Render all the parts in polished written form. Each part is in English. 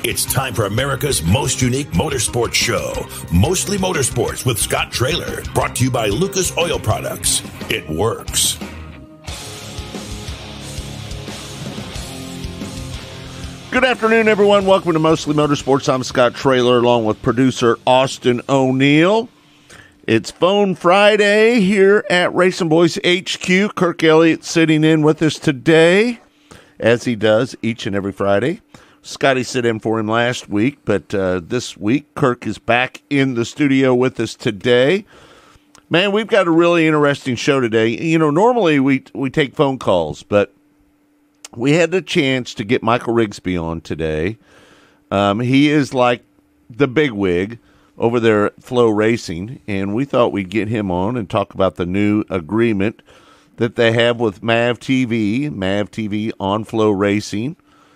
It's time for America's most unique motorsports show, Mostly Motorsports with Scott Traylor, brought to you by Lucas Oil Products. It works. Good afternoon, everyone. Welcome to Mostly Motorsports. I'm Scott Traylor, along with producer Austin O'Neill. It's Phone Friday here at Racing Boys HQ. Kirk Elliott sitting in with us today, as he does each and every Friday. Scotty sit in for him last week, but this week Kirk is back in the studio with us today. Man, we've got a really interesting show today. You know, normally we take phone calls, but we had the chance to get Michael Rigsby on today. He is like the bigwig over there at Flow Racing, and we thought we'd get him on and talk about the new agreement that they have with MAV TV on Flow Racing.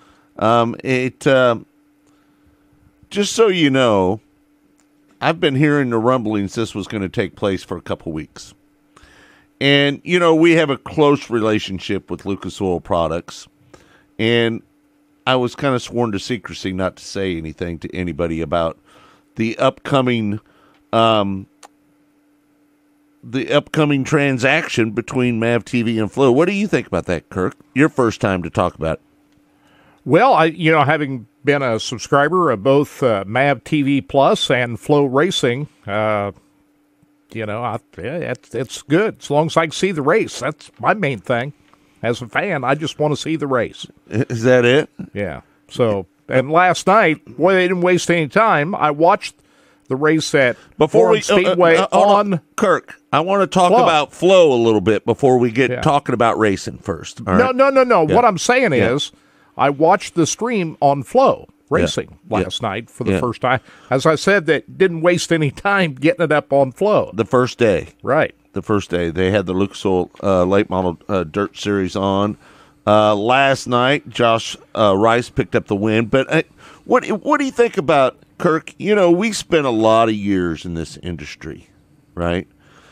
Just so you know, I've been hearing the rumblings this was going to take place for a couple weeks. And, you know, we have a close relationship with Lucas Oil Products, and I was kind of sworn to secrecy not to say anything to anybody about the upcoming transaction between MAV TV and Flow. What do you think about that, Kirk? Your first time to talk about it. Well, having been a subscriber of both MAV TV Plus and Flow Racing, it's good. As long as I can see the race, that's my main thing. As a fan, I just want to see the race. Is that it? Yeah. So, and last night, boy, they didn't waste any time. I watched the race at Florence Speedway on Kirk. I want to talk about Flow a little bit before we get talking about racing first. All right? No. Yeah. What I'm saying is, I watched the stream on Flow Racing last night for the first time. As I said, that didn't waste any time getting it up on Flow. The first day. Right. The first day. They had the Lucas Oil late model dirt series on. Last night, Josh Rice picked up the win. But what do you think about, Kirk? You know, we spent a lot of years in this industry, right?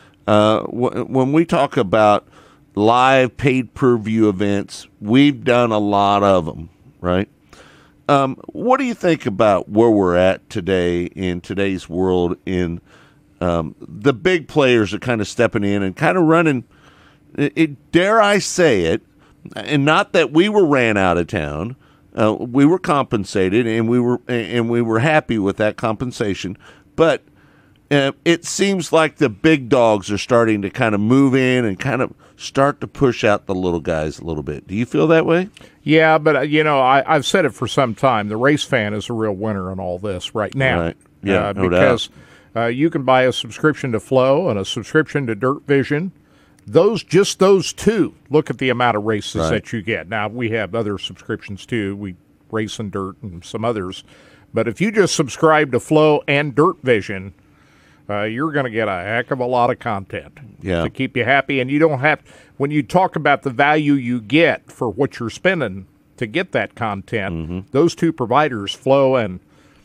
When we talk about live paid-per-view events, we've done a lot of them, right? What do you think about where we're at today in today's world in the big players are kind of stepping in and kind of running, dare I say it, and not that we were ran out of town. We were compensated, and we were happy with that compensation, but it seems like the big dogs are starting to kind of move in and kind of start to push out the little guys a little bit. Do you feel that way? Yeah, but, I've said it for some time. The race fan is a real winner in all this right now. Right. Yeah, no because you can buy a subscription to Flow and a subscription to Dirt Vision. Those two, look at the amount of races that you get. Now, we have other subscriptions, too. We race in Dirt and some others. But if you just subscribe to Flow and Dirt Vision, you're going to get a heck of a lot of content to keep you happy. And you don't have, when you talk about the value you get for what you're spending to get that content, those two providers, Flow and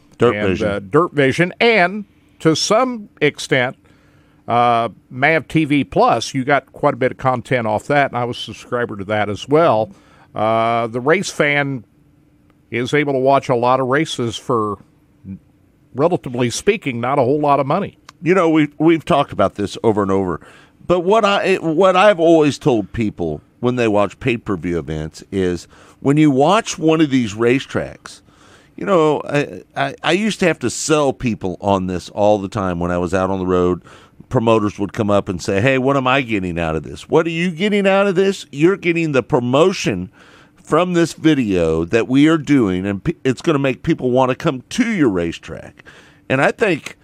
Dirt Vision, and to some extent, MAV TV Plus, you got quite a bit of content off that, and I was a subscriber to that as well. The race fan is able to watch a lot of races for, relatively speaking, not a whole lot of money. You know, we've talked about this over and over, but what I've always told people when they watch pay-per-view events is when you watch one of these racetracks, you know, I used to have to sell people on this all the time when I was out on the road. Promoters would come up and say, hey, what am I getting out of this? What are you getting out of this? You're getting the promotion from this video that we are doing, and it's going to make people want to come to your racetrack. And I think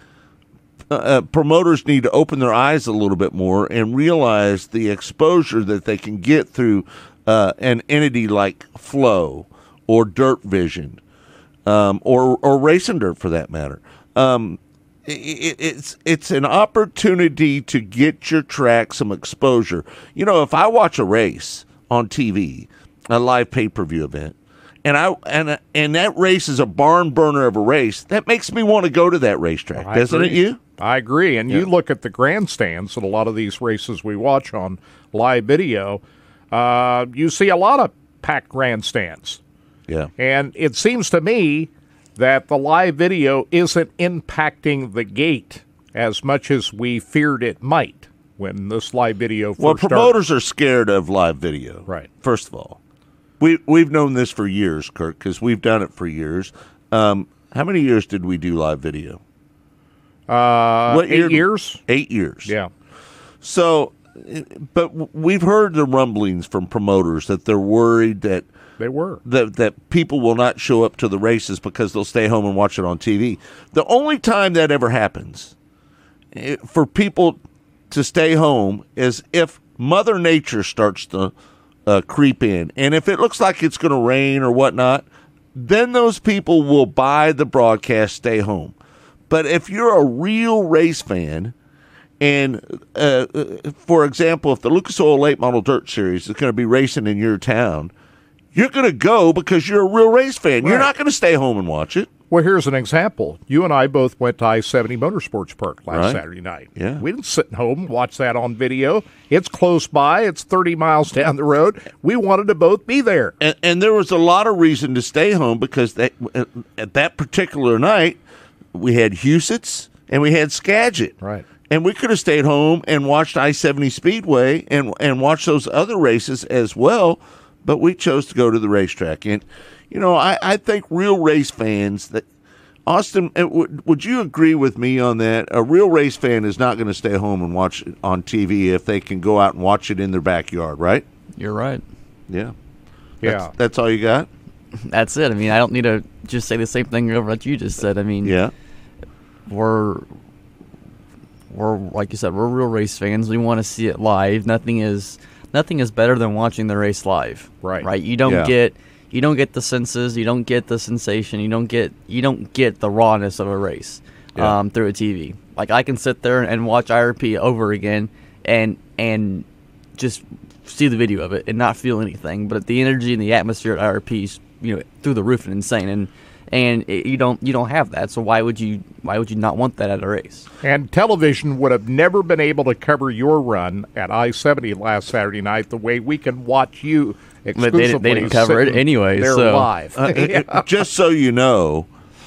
promoters need to open their eyes a little bit more and realize the exposure that they can get through an entity like Flow or Dirt Vision or Racing Dirt, for that matter. It's an opportunity to get your track some exposure. You know, if I watch a race on TV, a live pay-per-view event, and that race is a barn burner of a race, that makes me want to go to that racetrack, doesn't it? You? I agree. And you look at the grandstands at a lot of these races we watch on live video, you see a lot of packed grandstands. Yeah. And it seems to me that the live video isn't impacting the gate as much as we feared it might when this live video first started. Promoters are scared of live video. Right. First of all, we've known this for years, Kirk, because we've done it for years. How many years did we do live video? 8 years. 8 years. Yeah. So, but we've heard the rumblings from promoters that they're worried that that people will not show up to the races because they'll stay home and watch it on TV. The only time that ever happens for people to stay home is if Mother Nature starts to creep in. And if it looks like it's going to rain or whatnot, then those people will buy the broadcast, stay home. But if you're a real race fan, and for example, if the Lucas Oil Late Model Dirt Series is going to be racing in your town, you're going to go because you're a real race fan. Right. You're not going to stay home and watch it. Well, here's an example. You and I both went to I-70 Motorsports Park last Saturday night. Yeah. We didn't sit at home and watch that on video. It's close by. It's 30 miles down the road. We wanted to both be there. And there was a lot of reason to stay home because at that particular night, we had Huset's and we had Skagit. Right. And we could have stayed home and watched I-70 Speedway and watched those other races as well, but we chose to go to the racetrack. And you know, I think real race fans that Austin, would you agree with me on that? A real race fan is not going to stay home and watch it on TV if they can go out and watch it in their backyard, right? You're right. Yeah. Yeah. That's all you got? That's it. I mean, I don't need to just say the same thing over that you just said. I mean, yeah. We're like you said, we're real race fans. We want to see it live. Nothing is better than watching the race live. Right. You don't get the senses, you don't get the sensation, you don't get the rawness of a race through a TV. Like I can sit there and watch IRP over again and just see the video of it and not feel anything. But the energy and the atmosphere at IRP is through the roof and insane. And you don't have that. So why would you not want that at a race? And television would have never been able to cover your run at I-70 last Saturday night the way we can watch you exclusively. But they didn't cover it anyway. They're live. Just so you know,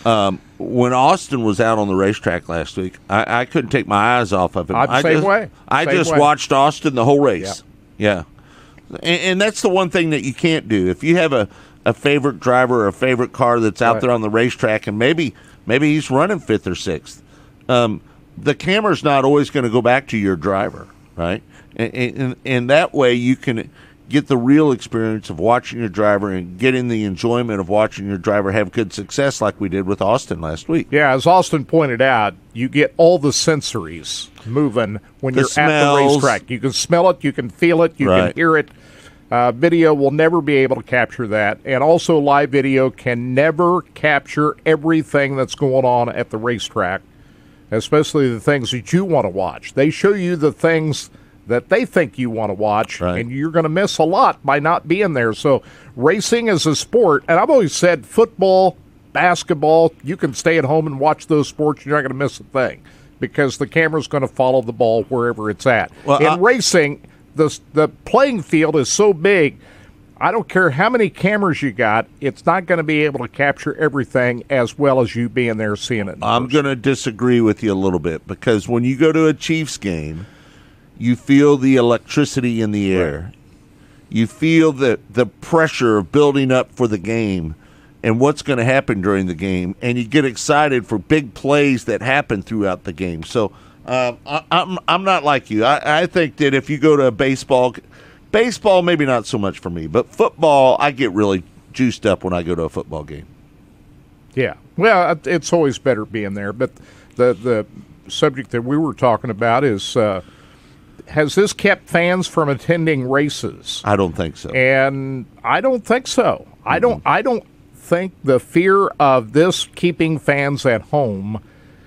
when Austin was out on the racetrack last week, I couldn't take my eyes off of him. I just watched Austin the whole race. Yeah. And that's the one thing that you can't do. If you have a favorite driver or a favorite car that's out there on the racetrack, and maybe he's running 5th or 6th, the camera's not always going to go back to your driver, right? And that way you can get the real experience of watching your driver and getting the enjoyment of watching your driver have good success like we did with Austin last week. Yeah, as Austin pointed out, you get all the sensories moving when you're smells. at the racetrack. You can smell it, you can feel it, you can hear it. Video will never be able to capture that. And also live video can never capture everything that's going on at the racetrack, especially the things that you want to watch. They show you the things that they think you want to watch, and you're going to miss a lot by not being there. So racing is a sport, and I've always said football, basketball, you can stay at home and watch those sports. You're not going to miss a thing because the camera's going to follow the ball wherever it's at. Well, in racing, the playing field is so big, I don't care how many cameras you got, it's not going to be able to capture everything as well as you being there seeing it. I'm going to disagree with you a little bit because when you go to a Chiefs game, you feel the electricity in the air. Right. You feel the pressure of building up for the game and what's going to happen during the game, and you get excited for big plays that happen throughout the game. So I'm not like you. I think that if you go to a baseball, maybe not so much for me, but football, I get really juiced up when I go to a football game. Yeah. Well, it's always better being there. But the subject that we were talking about is has this kept fans from attending races? I don't think so. And I don't think so. Mm-hmm. I don't think the fear of this keeping fans at home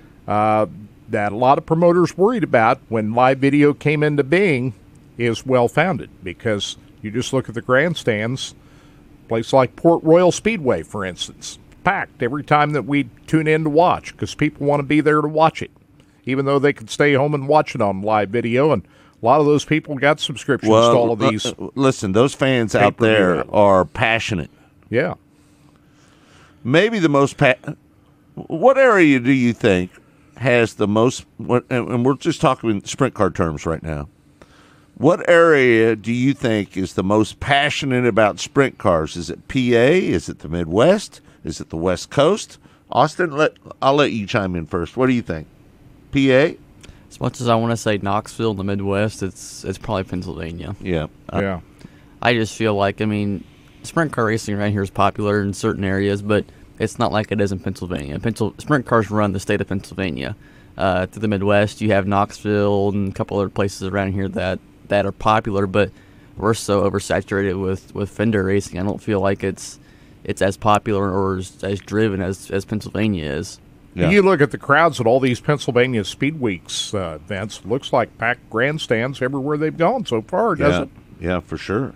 that a lot of promoters worried about when live video came into being is well-founded, because you just look at the grandstands, a place like Port Royal Speedway, for instance, packed every time that we tune in to watch because people want to be there to watch it, even though they could stay home and watch it on live video, and a lot of those people got subscriptions to all of these. Listen, those fans out there are passionate. Yeah. Maybe the most What area do you think has the most? And we're just talking in sprint car terms right now. What area do you think is the most passionate about sprint cars? Is it PA? Is it the Midwest? Is it the West Coast? Austin, I'll let you chime in first. What do you think? PA? As much as I want to say Knoxville in the Midwest, it's probably Pennsylvania. Yeah. Yeah. I just feel like, sprint car racing around here is popular in certain areas, but it's not like it is in Pennsylvania. Sprint cars run the state of Pennsylvania. Through the Midwest, you have Knoxville and a couple other places around here that are popular, but we're so oversaturated with fender racing. I don't feel like it's as popular or as driven as Pennsylvania is. Yeah. You look at the crowds at all these Pennsylvania Speed Weeks events. Looks like packed grandstands everywhere they've gone so far, doesn't it? Yeah, for sure.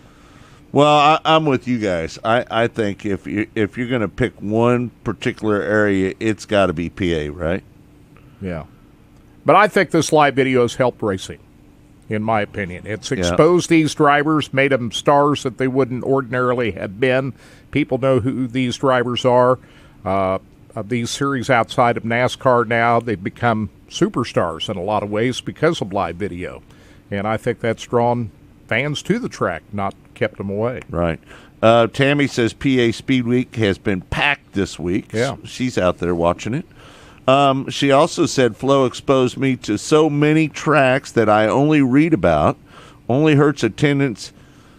Well, I'm with you guys. I think if you're going to pick one particular area, it's got to be PA, right? Yeah. But I think this live video has helped racing, in my opinion. It's exposed these drivers, made them stars that they wouldn't ordinarily have been. People know who these drivers are. Of these series outside of NASCAR now, they've become superstars in a lot of ways because of live video. And I think that's drawn fans to the track, not kept them away. Right. Tammy says PA Speed Week has been packed this week. Yeah. She's out there watching it. She also said Flo exposed me to so many tracks that I only read about, only hurts attendance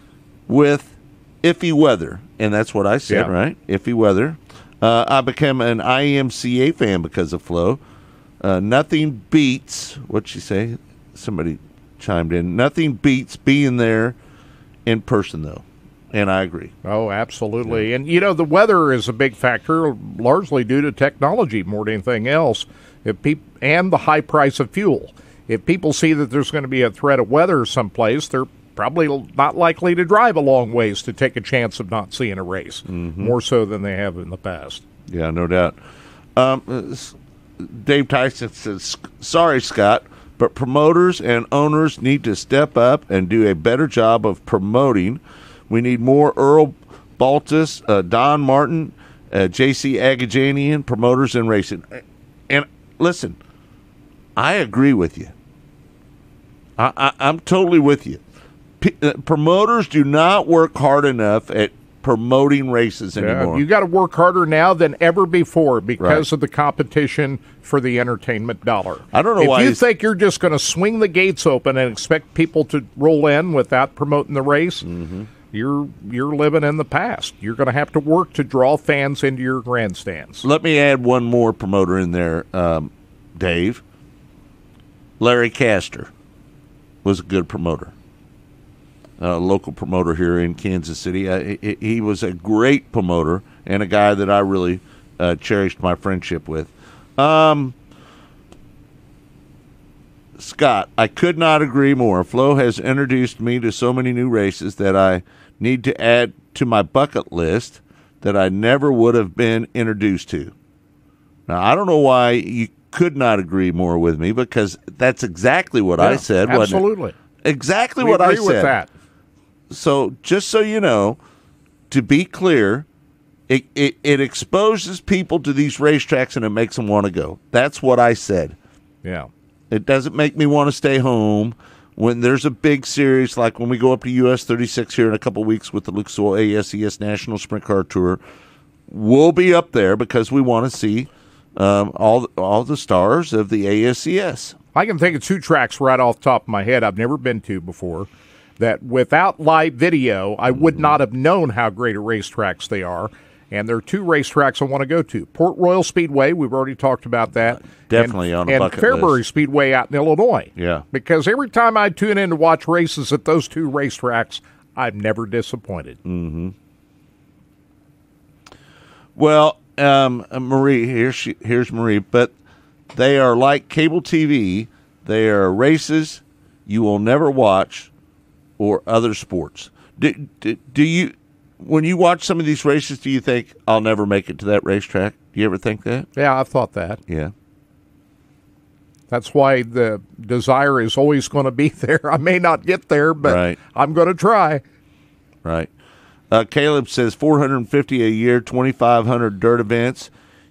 with iffy weather. And that's what I said, right? Iffy weather. I became an IMCA fan because of Flo. Nothing beats, what'd she say? Somebody chimed in. Nothing beats being there in person, though. And I agree. Oh, absolutely. Yeah. And, the weather is a big factor, largely due to technology more than anything else, and the high price of fuel. If people see that there's going to be a threat of weather someplace, they're probably not likely to drive a long ways to take a chance of not seeing a race, more so than they have in the past. Yeah, no doubt. Dave Tyson says, sorry, Scott, but promoters and owners need to step up and do a better job of promoting. We need more Earl Baltus, Don Martin, J.C. Agajanian promoters in racing. And listen, I agree with you. I'm totally with you. Promoters do not work hard enough at promoting races anymore. You got to work harder now than ever before because of the competition for the entertainment dollar. I don't know why. If you think you're just going to swing the gates open and expect people to roll in without promoting the race, you're living in the past. You're going to have to work to draw fans into your grandstands. Let me add one more promoter in there, Dave. Larry Castor was a good promoter. Local promoter here in Kansas City. He was a great promoter and a guy that I really cherished my friendship with. Scott, I could not agree more. Flo has introduced me to so many new races that I need to add to my bucket list that I never would have been introduced to. Now, I don't know why you could not agree more with me, because that's exactly what I said, wasn't it? Absolutely. Exactly we what I agree said. With that. So, just so you know, to be clear, it exposes people to these racetracks and it makes them want to go. That's what I said. Yeah. It doesn't make me want to stay home. When there's a big series, like when we go up to US 36 here in a couple of weeks with the Lucas Oil ASES National Sprint Car Tour, we'll be up there because we want to see all the stars of the ASES. I can think of two tracks right off the top of my head I've never been to before that without live video, I would not have known how great a racetracks they are. And there are two racetracks I want to go to. Port Royal Speedway, we've already talked about that. Definitely on a bucket list. And Fairbury Speedway out in Illinois. Yeah. Because every time I tune in to watch races at those two racetracks, I'm never disappointed. Mm-hmm. Well, Marie, here's Marie, but they are like cable TV. They are races you will never watch or other sports. Do you... When you watch some of these races, do you think, I'll never make it to that racetrack? Do you ever think that? Yeah, I've thought that. Yeah. That's why the desire is always going to be there. I may not get there, but I'm going to try. Right. Caleb says $450 a year, 2,500 dirt events.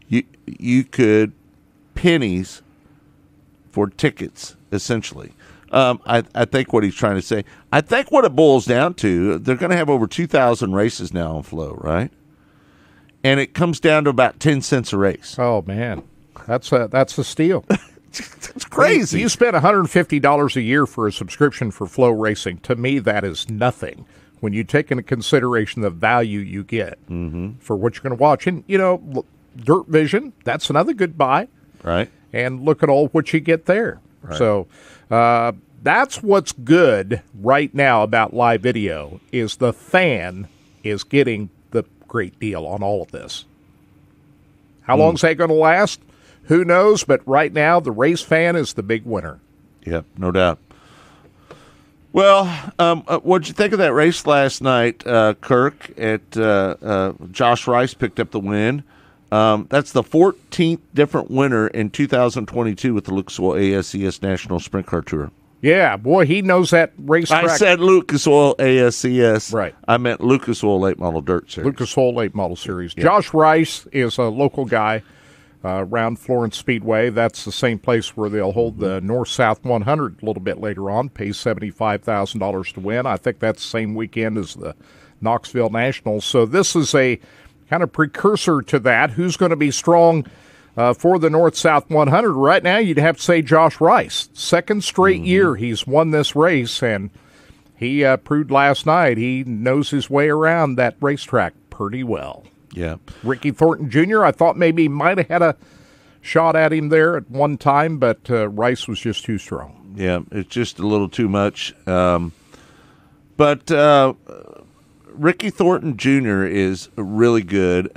you could pennies for tickets, essentially. I think what he's trying to say, I think what it boils down to, they're going to have over 2,000 races now on Flow, right? And it comes down to about 10 cents a race. Oh, man. That's a steal. It's crazy. You spend $150 a year for a subscription for Flow Racing. To me, that is nothing when you take into consideration the value you get for what you're going to watch. And, Dirt Vision, that's another good buy. Right. And look at all what you get there. Right. So that's what's good right now about live video is the fan is getting the great deal on all of this. How long is that going to last? Who knows? But right now, the race fan is the big winner. Yep, no doubt. Well, what'd you think of that race last night, Kirk? Josh Rice picked up the win. That's the 14th different winner in 2022 with the Lucas Oil ASCS National Sprint Car Tour. Yeah, boy, he knows that racetrack. I said Lucas Oil ASCS. Right. I meant Lucas Oil Late Model Dirt Series. Lucas Oil Late Model Series. Yeah. Josh Rice is a local guy around Florence Speedway. That's the same place where they'll hold the North-South 100 a little bit later on. Pays $75,000 to win. I think that's the same weekend as the Knoxville Nationals. So this is a kind of precursor to that. Who's going to be strong for the North-South 100? Right now, you'd have to say Josh Rice. Second straight year he's won this race, and he proved last night he knows his way around that racetrack pretty well. Yeah. Ricky Thornton Jr., I thought maybe he might have had a shot at him there at one time, but Rice was just too strong. Yeah, it's just a little too much. But Ricky Thornton Jr. is really good.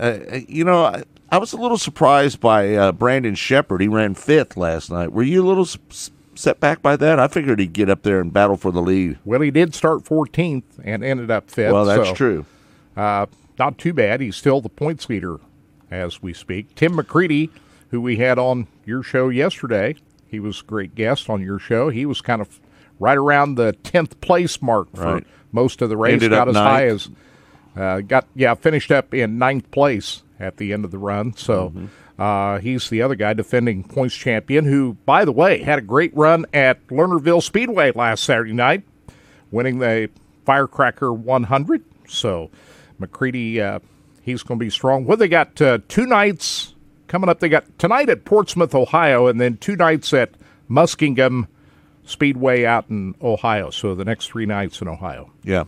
I was a little surprised by Brandon Shepard. He ran 5th last night. Were you a little set back by that? I figured he'd get up there and battle for the lead. Well, he did start 14th and ended up 5th. Well, that's true. Not too bad. He's still the points leader as we speak. Tim McCready, who we had on your show yesterday, he was a great guest on your show. He was kind of right around the 10th place mark for most of the race. Ended got up as ninth. high as finished up in 9th place at the end of the run. So he's the other guy defending points champion, who, by the way, had a great run at Lernerville Speedway last Saturday night, winning the Firecracker 100. So McCready, he's going to be strong. Well, they got 2 nights coming up. They got tonight at Portsmouth, Ohio, and then 2 nights at Muskingum Speedway out in Ohio. So the next 3 nights in Ohio. Yeah.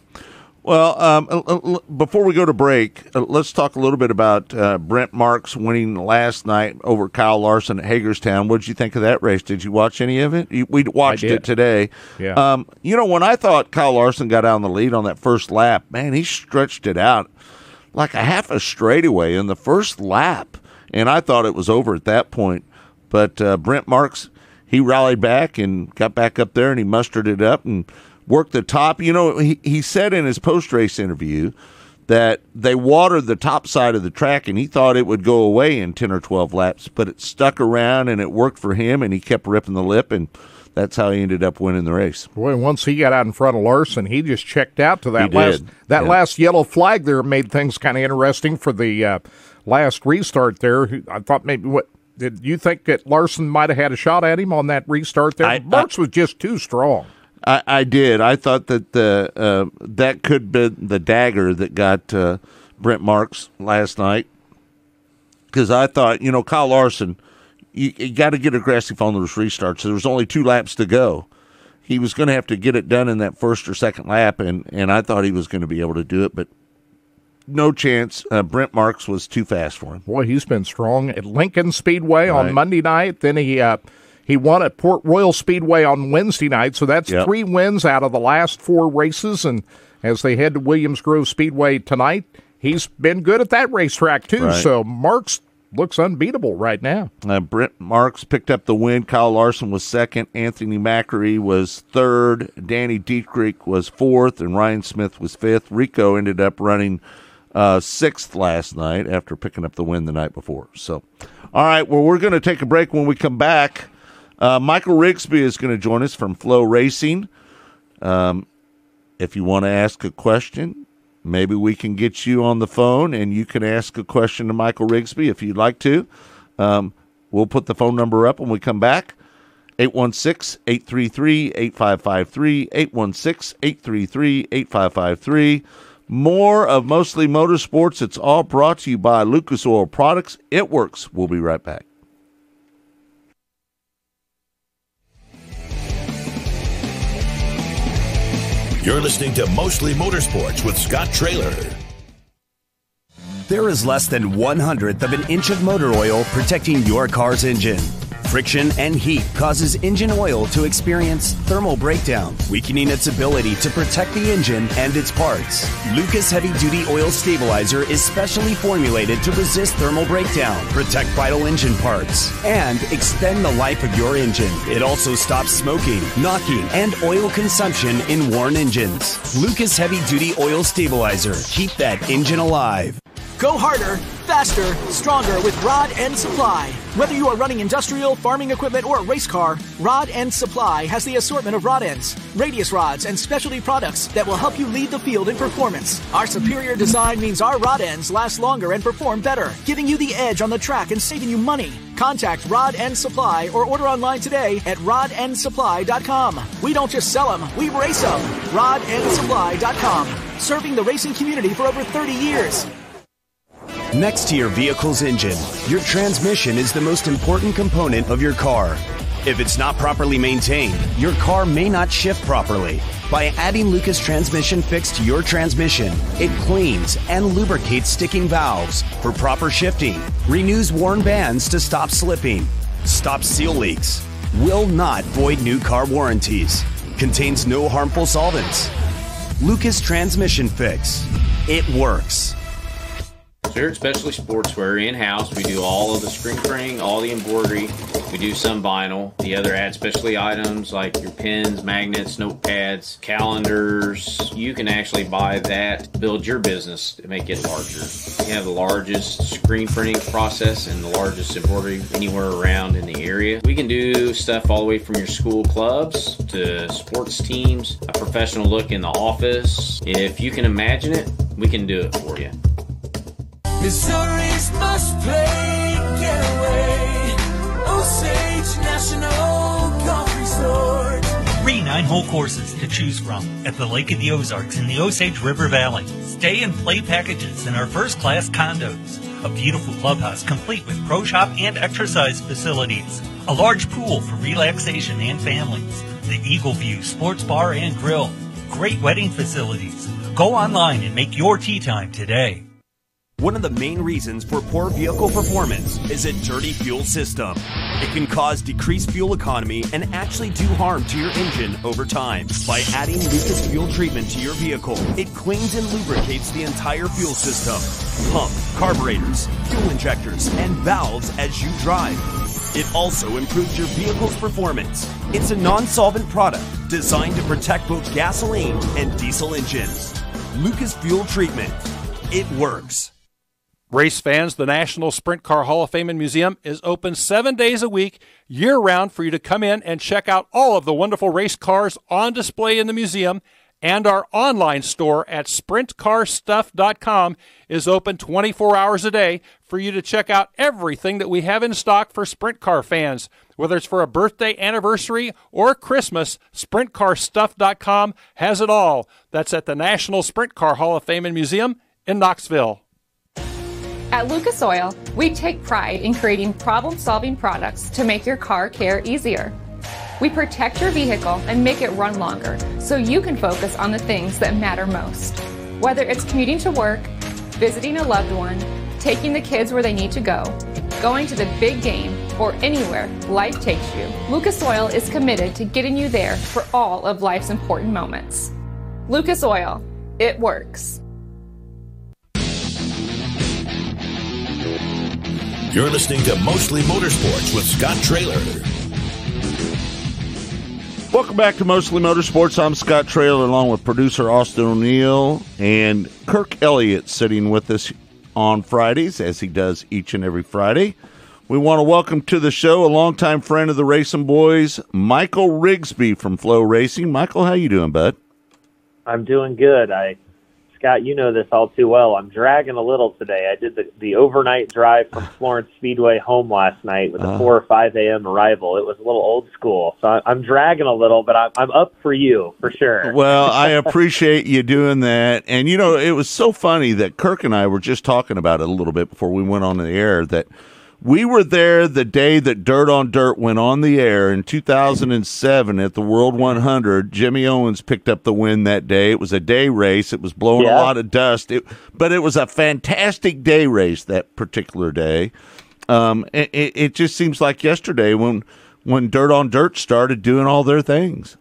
Well, before we go to break, let's talk a little bit about Brent Marks winning last night over Kyle Larson at Hagerstown. What did you think of that race? Did you watch any of it? We watched it today. Yeah. When I thought Kyle Larson got out on the lead on that first lap, man, he stretched it out like a half a straightaway in the first lap, and I thought it was over at that point. But Brent Marks, he rallied back and got back up there, and he mustered it up and worked the top. He said in his post-race interview that they watered the top side of the track, and he thought it would go away in 10 or 12 laps, but it stuck around, and it worked for him, and he kept ripping the lip, and that's how he ended up winning the race. Boy, once he got out in front of Larson, he just checked out to that He last yellow flag there. Made things kind of interesting for the last restart there. I thought did you think that Larson might have had a shot at him on that restart there? Marks was just too strong. I did. I thought that that could be the dagger that got Brent Marks last night, because I thought, Kyle Larson, you got to get aggressive on those restarts. There was only 2 laps to go. He was going to have to get it done in that first or second lap, and I thought he was going to be able to do it, but no chance. Brent Marks was too fast for him. Boy, he's been strong at Lincoln Speedway on Monday night. Then he won at Port Royal Speedway on Wednesday night, so that's 3 wins out of the last 4 races. And as they head to Williams Grove Speedway tonight, he's been good at that racetrack too. Right. So Marks looks unbeatable right now. Brent Marks picked up the win. Kyle Larson was 2nd. Anthony Macri was 3rd. Danny Dietrich was 4th, and Ryan Smith was 5th. Rico ended up running 6th last night after picking up the win the night before. So, all right, well, we're going to take a break. When we come back, Michael Rigsby is going to join us from Flow Racing. If you want to ask a question, maybe we can get you on the phone and you can ask a question to Michael Rigsby if you'd like to. We'll put the phone number up when we come back. 816-833-8553, 816-833-8553. More of Mostly Motorsports. It's all brought to you by Lucas Oil Products. It works. We'll be right back. You're listening to Mostly Motorsports with Scott Traylor. There is less than 1/100th of an inch of motor oil protecting your car's engine. Friction and heat causes engine oil to experience thermal breakdown, weakening its ability to protect the engine and its parts. Lucas Heavy Duty Oil Stabilizer is specially formulated to resist thermal breakdown, protect vital engine parts, and extend the life of your engine. It also stops smoking, knocking, and oil consumption in worn engines. Lucas Heavy Duty Oil Stabilizer. Keep that engine alive. Go harder, faster, stronger with Rod End Supply. Whether you are running industrial, farming equipment, or a race car, Rod End Supply has the assortment of rod ends, radius rods, and specialty products that will help you lead the field in performance. Our superior design means our rod ends last longer and perform better, giving you the edge on the track and saving you money. Contact Rod End Supply or order online today at rodendsupply.com. We don't just sell them, we race them. rodendsupply.com. Serving the racing community for over 30 years. Next to your vehicle's engine, your transmission is the most important component of your car. If it's not properly maintained, your car may not shift properly. By adding Lucas Transmission Fix to your transmission, it cleans and lubricates sticking valves for proper shifting, renews worn bands to stop slipping, stops seal leaks, will not void new car warranties, contains no harmful solvents. Lucas Transmission Fix. It works. Here at Specialty Sportswear in-house, we do all of the screen printing, all the embroidery. We do some vinyl. The other add specialty items like your pens, magnets, notepads, calendars. You can actually buy that to build your business to make it larger. We have the largest screen printing process and the largest embroidery anywhere around in the area. We can do stuff all the way from your school clubs to sports teams, a professional look in the office. If you can imagine it, we can do it for you. Missouri's must play getaway. Osage National Golf Resort. 3 9-hole courses to choose from at the Lake of the Ozarks in the Osage River Valley. Stay and play packages in our first-class condos. A beautiful clubhouse complete with pro shop and exercise facilities. A large pool for relaxation and families. The Eagle View Sports Bar and Grill. Great wedding facilities. Go online and make your tee time today. One of the main reasons for poor vehicle performance is a dirty fuel system. It can cause decreased fuel economy and actually do harm to your engine over time. By adding Lucas Fuel Treatment to your vehicle, it cleans and lubricates the entire fuel system. Pump, carburetors, fuel injectors, and valves as you drive. It also improves your vehicle's performance. It's a non-solvent product designed to protect both gasoline and diesel engines. Lucas Fuel Treatment. It works. Race fans, the National Sprint Car Hall of Fame and Museum is open 7 days a week, year-round, for you to come in and check out all of the wonderful race cars on display in the museum. And our online store at sprintcarstuff.com is open 24 hours a day for you to check out everything that we have in stock for sprint car fans. Whether it's for a birthday, anniversary, or Christmas, sprintcarstuff.com has it all. That's at the National Sprint Car Hall of Fame and Museum in Knoxville. At Lucas Oil, we take pride in creating problem-solving products to make your car care easier. We protect your vehicle and make it run longer so you can focus on the things that matter most. Whether it's commuting to work, visiting a loved one, taking the kids where they need to go, going to the big game, or anywhere life takes you, Lucas Oil is committed to getting you there for all of life's important moments. Lucas Oil, it works. You're listening to Mostly Motorsports with Scott Traylor. Welcome back to Mostly Motorsports. I'm Scott Traylor along with producer Austin O'Neill and Kirk Elliott sitting with us on Fridays as he does each and every Friday. We want to welcome to the show a longtime friend of the Racing Boys, Michael Rigsby from Flow Racing. Michael, how you doing, bud? I'm doing good. I Scott, you know this all too well. I'm dragging a little today. I did the overnight drive from Florence Speedway home last night with a 4 or 5 a.m. arrival. It was a little old school, so I'm dragging a little, but I'm up for you, for sure. Well, I appreciate you doing that. And, you know, it was so funny that Kirk and I were just talking about it a little bit before we went on the air, that we were there the day that Dirt on Dirt went on the air in 2007 at the World 100. Jimmy Owens picked up the win that day. It was a day race. It was blowing a lot of dust, but it was a fantastic day race that particular day. It just seems like yesterday when Dirt on Dirt started doing all their things.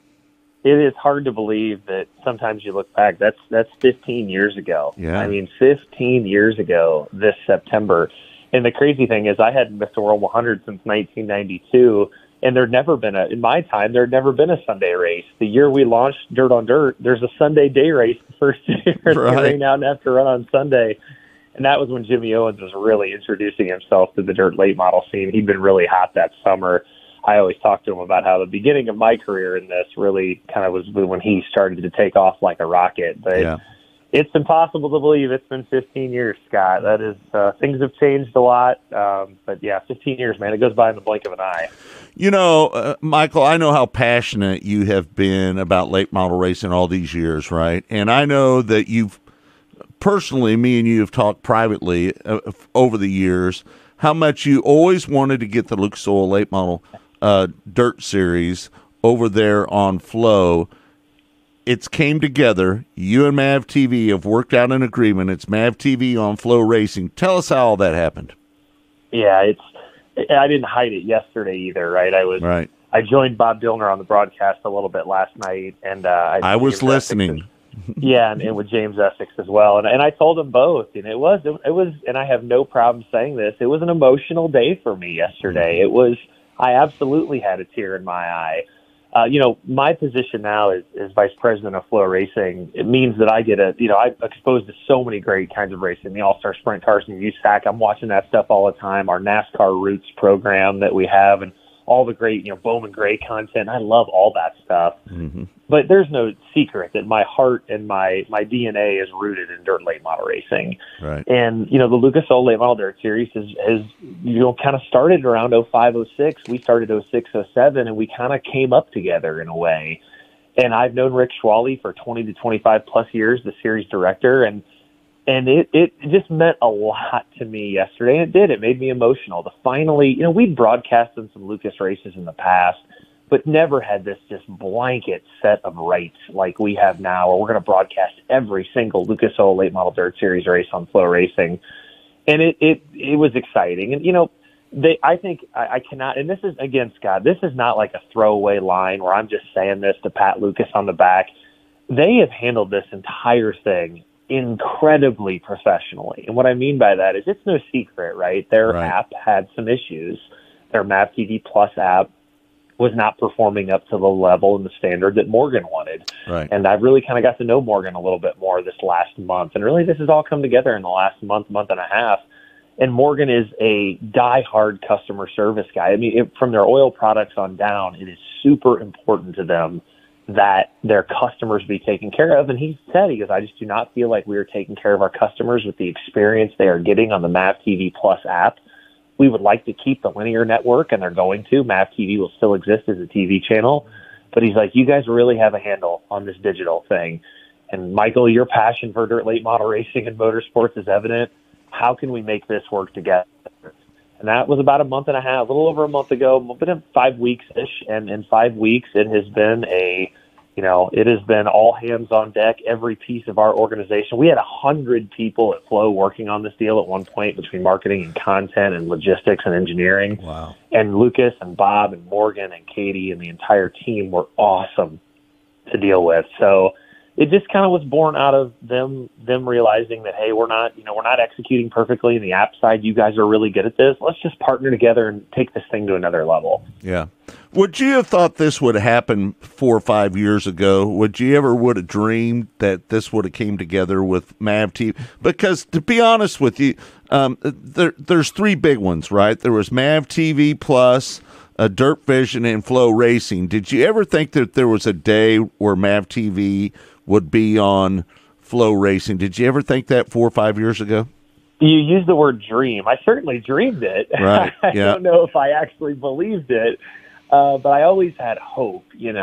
It is hard to believe that sometimes you look back. That's 15 years ago. Yeah. I mean, 15 years ago this September. And the crazy thing is I hadn't missed a World 100 since 1992, and in my time, there had never been a Sunday race. The year we launched Dirt on Dirt, there's a Sunday day race the first year. Right. Rain out and have to run on Sunday. And that was when Jimmy Owens was really introducing himself to the dirt late model scene. He'd been really hot that summer. I always talked to him about how the beginning of my career in this really kind of was when he started to take off like a rocket. But it's impossible to believe it's been 15 years, Scott. That is, things have changed a lot. But yeah, 15 years, man, it goes by in the blink of an eye. You know, Michael, I know how passionate you have been about late model racing all these years, right? And I know that you've personally, me and you have talked privately over the years, how much you always wanted to get the Lucas Oil Late Model Dirt Series over there on Flow. It's came together. You and Mav TV have worked out an agreement. It's Mav TV on Flow Racing. Tell us how all that happened. Yeah, I didn't hide it yesterday either, right? I joined Bob Dillner on the broadcast a little bit last night, and I was listening. And with James Essex as well, and I told them both, and it was, and I have no problem saying this. It was an emotional day for me yesterday. It was. I absolutely had a tear in my eye. You know, my position now is vice president of Flow Racing. It means that I get I'm exposed to so many great kinds of racing, the All-Star Sprint Cars and USAC. I'm watching that stuff all the time, our NASCAR Roots program that we have, and all the great, Bowman Gray content. I love all that stuff. Mm-hmm. But there's no secret that my heart and my DNA is rooted in dirt late model racing. Right. And, the Lucas Oil Late Model Dirt Series has kind of started around 05, 06. We started 06, 07, and we kind of came up together in a way. And I've known Rick Schwally for 20 to 25 plus years, the series director, and it just meant a lot to me yesterday. And it did. It made me emotional to finally, we'd broadcasted some Lucas races in the past, but never had this just blanket set of rights like we have now, where we're going to broadcast every single Lucas Oil Late Model Dirt Series race on Flow Racing. And it was exciting. And, I think I cannot, and this is, again, Scott, this is not like a throwaway line where I'm just saying this to pat Lucas on the back. They have handled this entire thing incredibly professionally. And what I mean by that is it's no secret, right? Their app had some issues. Their Mav TV Plus app was not performing up to the level and the standard that Morgan wanted. Right. And I've really kind of got to know Morgan a little bit more this last month. And really this has all come together in the last month and a half. And Morgan is a diehard customer service guy. I mean, from their oil products on down, it is super important to them that their customers be taken care of. And he said, I just do not feel like we are taking care of our customers with the experience they are getting on the Mav TV Plus app. We would like to keep the linear network, and they're going to. Mav TV will still exist as a TV channel. But he's like, you guys really have a handle on this digital thing. And Michael, your passion for dirt late model racing and motorsports is evident. How can we make this work together? And that was about a month and a half, a little over a month ago, but in 5 weeks-ish. And in 5 weeks, it has been it has been all hands on deck, every piece of our organization. We had 100 people at Flow working on this deal at one point between marketing and content and logistics and engineering. Wow. And Lucas and Bob and Morgan and Katie and the entire team were awesome to deal with. So it just kind of was born out of them realizing that, hey, we're not executing perfectly in the app side. You guys are really good at this. Let's just partner together and take this thing to another level. Yeah. Would you have thought this would happen 4 or 5 years ago? Would you ever would have dreamed that this would have came together with Mav TV? Because to be honest with you, there's three big ones, right? There was Mav TV Plus, Dirt Vision, and Flow Racing. Did you ever think that there was a day where Mav TV would be on Flow Racing. Did you ever think that 4 or 5 years ago? You used the word dream. I certainly dreamed it. Right. I Yeah. don't know if I actually believed it, but I always had hope, And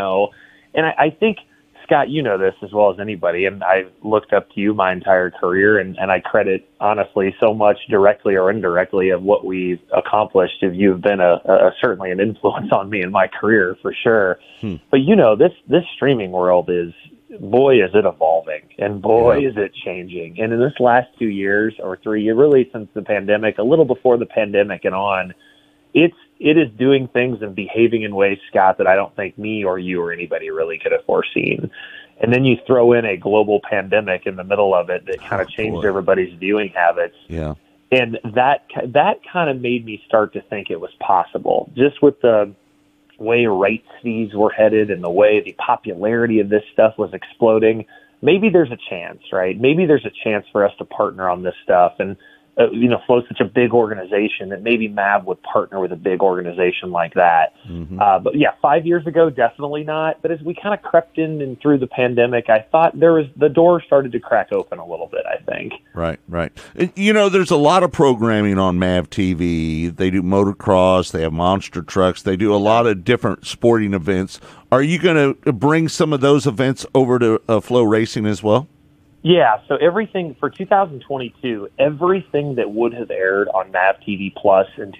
I think, Scott, you know this as well as anybody, and I've looked up to you my entire career, and I credit, honestly, so much directly or indirectly of what we've accomplished. If you've been certainly an influence on me in my career, for sure. But, this streaming world is, boy, is it evolving, and boy, is it changing. And in this last 2 years or 3 years, really since the pandemic, a little before the pandemic and on, it is doing things and behaving in ways, Scott, that I don't think me or you or anybody really could have foreseen. And then you throw in a global pandemic in the middle of it that kind of changed everybody's viewing habits. Yeah. And that kind of made me start to think it was possible, just with the way rights fees were headed and the way the popularity of this stuff was exploding. Maybe there's a chance, right? Maybe there's a chance for us to partner on this stuff. And Flow's such a big organization that maybe MAV would partner with a big organization like that. But yeah, 5 years ago, definitely not. But as we kind of crept in and through the pandemic, I thought the door started to crack open a little bit, I think. Right. There's a lot of programming on MAV TV. They do motocross, they have monster trucks, they do a lot of different sporting events. Are you going to bring some of those events over to Flow Racing as well? Yeah, so everything for 2022, everything that would have aired on MAV TV Plus in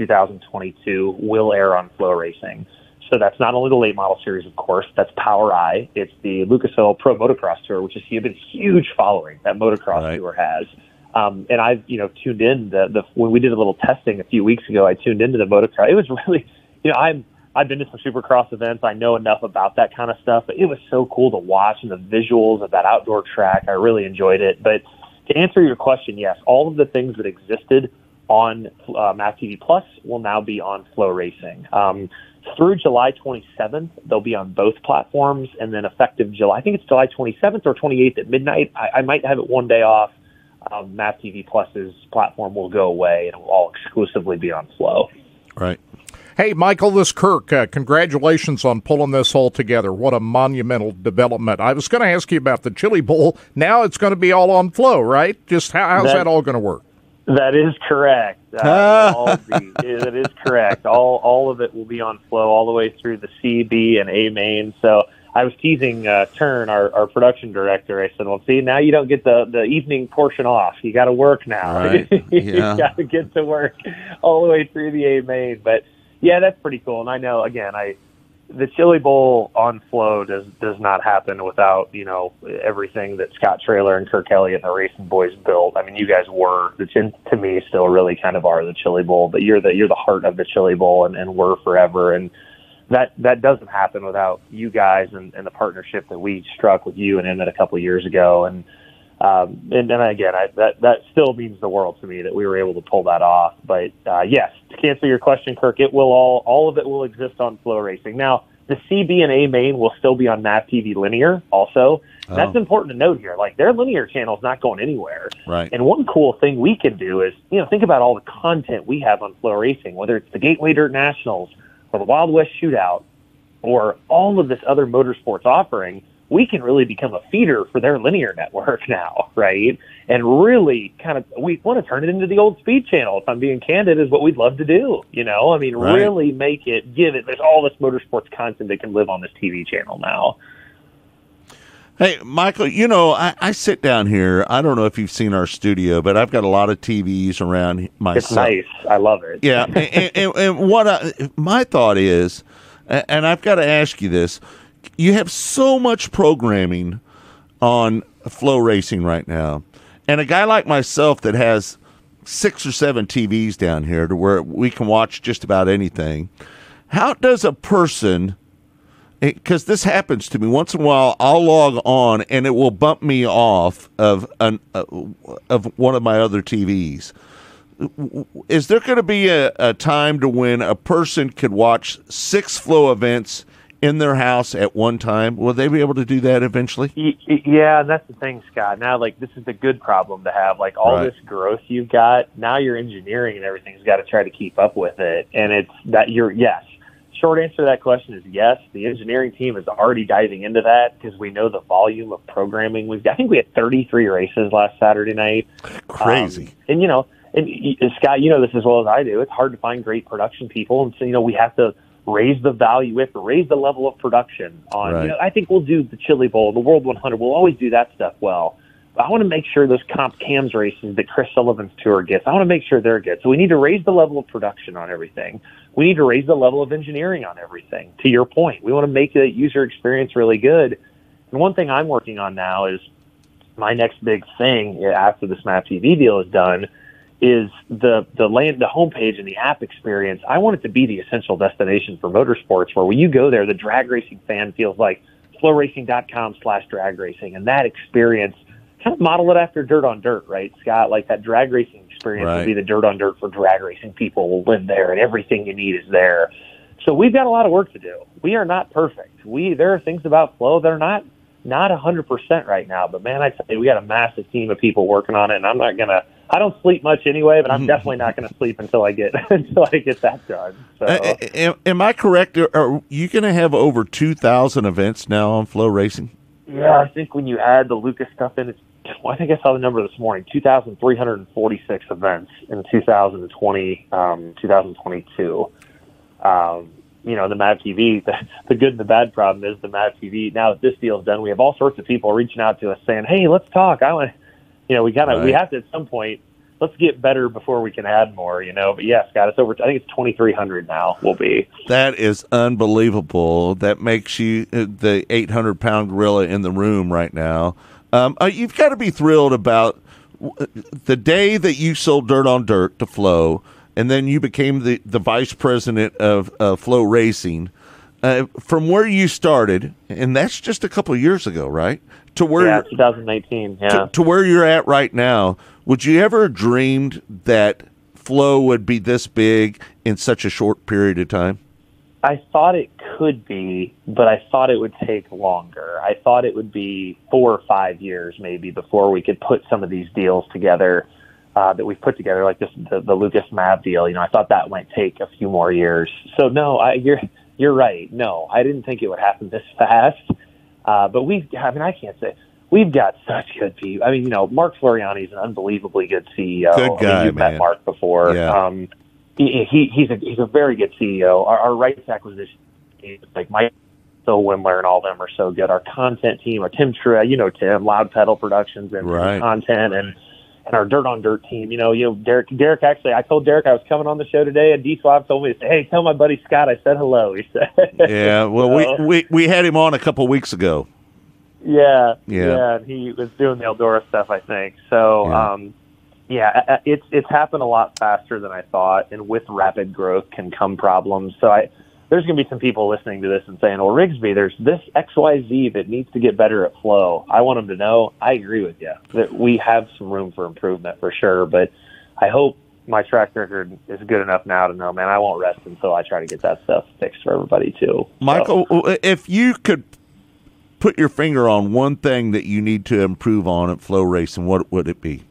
2022 will air on Flow Racing. So that's not only the late model series, of course, that's Power I. It's the Lucas Oil Pro Motocross Tour, which has been a huge following that motocross tour has. And I've, tuned in when we did a little testing a few weeks ago, I tuned into the motocross. It was really, I've been to some Supercross events. I know enough about that kind of stuff, but it was so cool to watch, and the visuals of that outdoor track. I really enjoyed it. But to answer your question, yes, all of the things that existed on MAV TV Plus will now be on Flow Racing. Through July 27th, they'll be on both platforms, and then effective July, I think it's July 27th or 28th at midnight. I might have it one day off. MAV TV Plus's platform will go away, and it will all exclusively be on Flow. Right. Hey, Michael, this is Kirk. Congratulations on pulling this all together. What a monumental development. I was going to ask you about the Chili Bowl. Now it's going to be all on Flow, right? Just how's that all going to work? That is correct. That is correct. All of it will be on Flow all the way through the C, B, and A main. So I was teasing Turn, our production director. I said, well, see, now you don't get the evening portion off. You got to work now. Right. Yeah. You got to get to work all the way through the A main. But yeah, that's pretty cool. And I know, again, the Chili Bowl on Flow does not happen without, everything that Scott Traylor and Kirk Elliott and the Racing Boys built. I mean, you guys to me, still really kind of are the Chili Bowl, but you're the heart of the Chili Bowl and were forever. And that doesn't happen without you guys and the partnership that we struck with you and Emmett a couple of years ago. And again, that still means the world to me that we were able to pull that off. But yes, to answer your question, Kirk, it will all of it will exist on Flow Racing. Now, the C, B, and A main will still be on MAV TV Linear also. Oh. That's important to note here. Like, their linear channel is not going anywhere. Right. And one cool thing we can do is, think about all the content we have on Flow Racing, whether it's the Gateway Dirt Nationals or the Wild West Shootout or all of this other motorsports offering. We can really become a feeder for their linear network now, right? And really we want to turn it into the old Speed Channel, if I'm being candid, is what we'd love to do, Right. Really there's all this motorsports content that can live on this TV channel now. Hey, Michael, I sit down here. I don't know if you've seen our studio, but I've got a lot of TVs around myself. It's nice. I love it. Yeah, and what my thought is, and I've got to ask you this, you have so much programming on Flow Racing right now, and a guy like myself that has 6 or 7 TVs down here to where we can watch just about anything. How does a person, because this happens to me once in a while, I'll log on and it will bump me off of one of my other TVs. Is there going to be a time to when a person could watch 6 Flow events in their house at one time? Will they be able to do that eventually? Yeah, and that's the thing, Scott. Now, this is the good problem to have. This growth you've got, now your engineering and everything's got to try to keep up with it. And it's that short answer to that question is yes. The engineering team is already diving into that because we know the volume of programming. I think we had 33 races last Saturday night. Crazy. And Scott, you know this as well as I do. It's hard to find great production people, and so we have to raise the value. We have to raise the level of production on. Right. I think we'll do the Chili Bowl, the World 100. We'll always do that stuff well. But I want to make sure those Comp Cams races that Chris Sullivan's tour gets, I want to make sure they're good. So we need to raise the level of production on everything. We need to raise the level of engineering on everything. To your point, we want to make the user experience really good. And one thing I'm working on now is my next big thing after this Map TV deal is done is the homepage and the app experience. I want it to be the essential destination for motorsports, where when you go there, the drag racing fan feels like flowracing.com/drag racing, and that experience, kind of model it after Dirt on Dirt, right, Scott? Like that drag racing experience will be the Dirt on Dirt for drag racing. People will live there, and everything you need is there. So we've got a lot of work to do. We are not perfect. There are things about Flow that are not 100% right now. But man, I tell you, we got a massive team of people working on it, and I don't sleep much anyway, but I'm definitely not going to sleep until I get that done. So. Am I correct? Are you going to have over 2,000 events now on Flow Racing? Yeah, I think when you add the Lucas stuff in, I think I saw the number this morning, 2,346 events in 2020, 2022. The MAV TV, the good and the bad problem is the MAV TV, now that this deal's done, we have all sorts of people reaching out to us saying, hey, let's talk. We have to at some point, let's get better before we can add more, But yeah, Scott, I think it's 2,300 now will be. That is unbelievable. That makes you the 800-pound gorilla in the room right now. You've got to be thrilled about the day that you sold Dirt on Dirt to Flow, and then you became the vice president of Flow Racing. From where you started, and that's just a couple of years ago, right? To where 2019, yeah. To where you're at right now, would you ever have dreamed that Flow would be this big in such a short period of time? I thought it could be, but I thought it would take longer. I thought it would be 4 or 5 years maybe before we could put some of these deals together that we've put together, like the Lucas Mav deal. I thought that might take a few more years. So no, you're right. No, I didn't think it would happen this fast. But I can't say. We've got such good people. Mark Floriani is an unbelievably good CEO. Good guy, you've met Mark before. Yeah. He's a very good CEO. Our rights acquisition team, like Mike Wimler and all of them are so good. Our content team, our Tim Truett, Tim, Loud Pedal Productions and content, and our Dirt on Dirt team. Derek actually, I told Derek I was coming on the show today, and D-Swab told me to say, hey, tell my buddy Scott I said hello. He said. Yeah, well, we had him on a couple weeks ago. Yeah. He was doing the Eldora stuff, I think. So, it's happened a lot faster than I thought, and with rapid growth can come problems. So there's going to be some people listening to this and saying, well, Rigsby, there's this XYZ that needs to get better at Flow. I want them to know, I agree with you, that we have some room for improvement for sure, but I hope my track record is good enough now to know, man, I won't rest until I try to get that stuff fixed for everybody too. Michael, if you could put your finger on one thing that you need to improve on at Flow Racing, what would it be?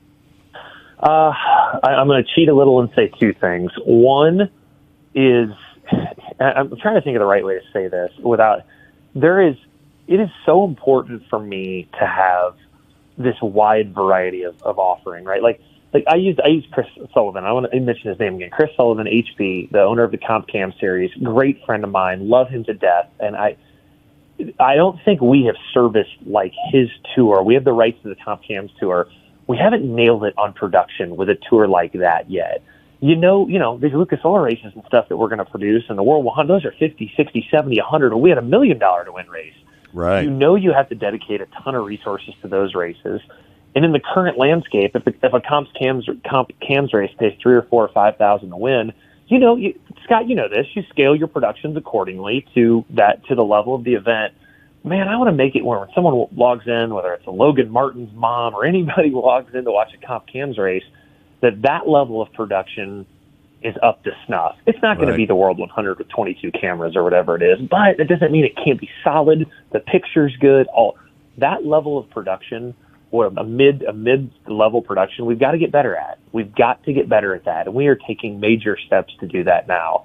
I'm going to cheat a little and say two things. One is, I'm trying to think of the right way to say this it is so important for me to have this wide variety of offering, right? Like I use Chris Sullivan. I want to mention his name again. Chris Sullivan, HP, the owner of the Comp Cam series, great friend of mine, love him to death. And I don't think we have serviced like his tour. We have the rights to the Comp Cams tour. We haven't nailed it on production with a tour like that yet. These Lucas Oil races and stuff that we're going to produce in the World 100, those are 50, 60, 70, 100. We had $1 million to win race. Right. You have to dedicate a ton of resources to those races. And in the current landscape, if a Comp Cams race pays $3,000 or $4,000 or $5,000 to win, Scott, you know this. You scale your productions accordingly to the level of the event. Man, I want to make it where when someone logs in, whether it's a Logan Martin's mom or anybody logs in to watch a Comp Cams race, that level of production is up to snuff. It's not going to be the World 100 with 22 cameras or whatever it is, but it doesn't mean it can't be solid. The picture's good. All that level of production, or a mid-level production, we've got to get better at. We've got to get better at that, and we are taking major steps to do that now.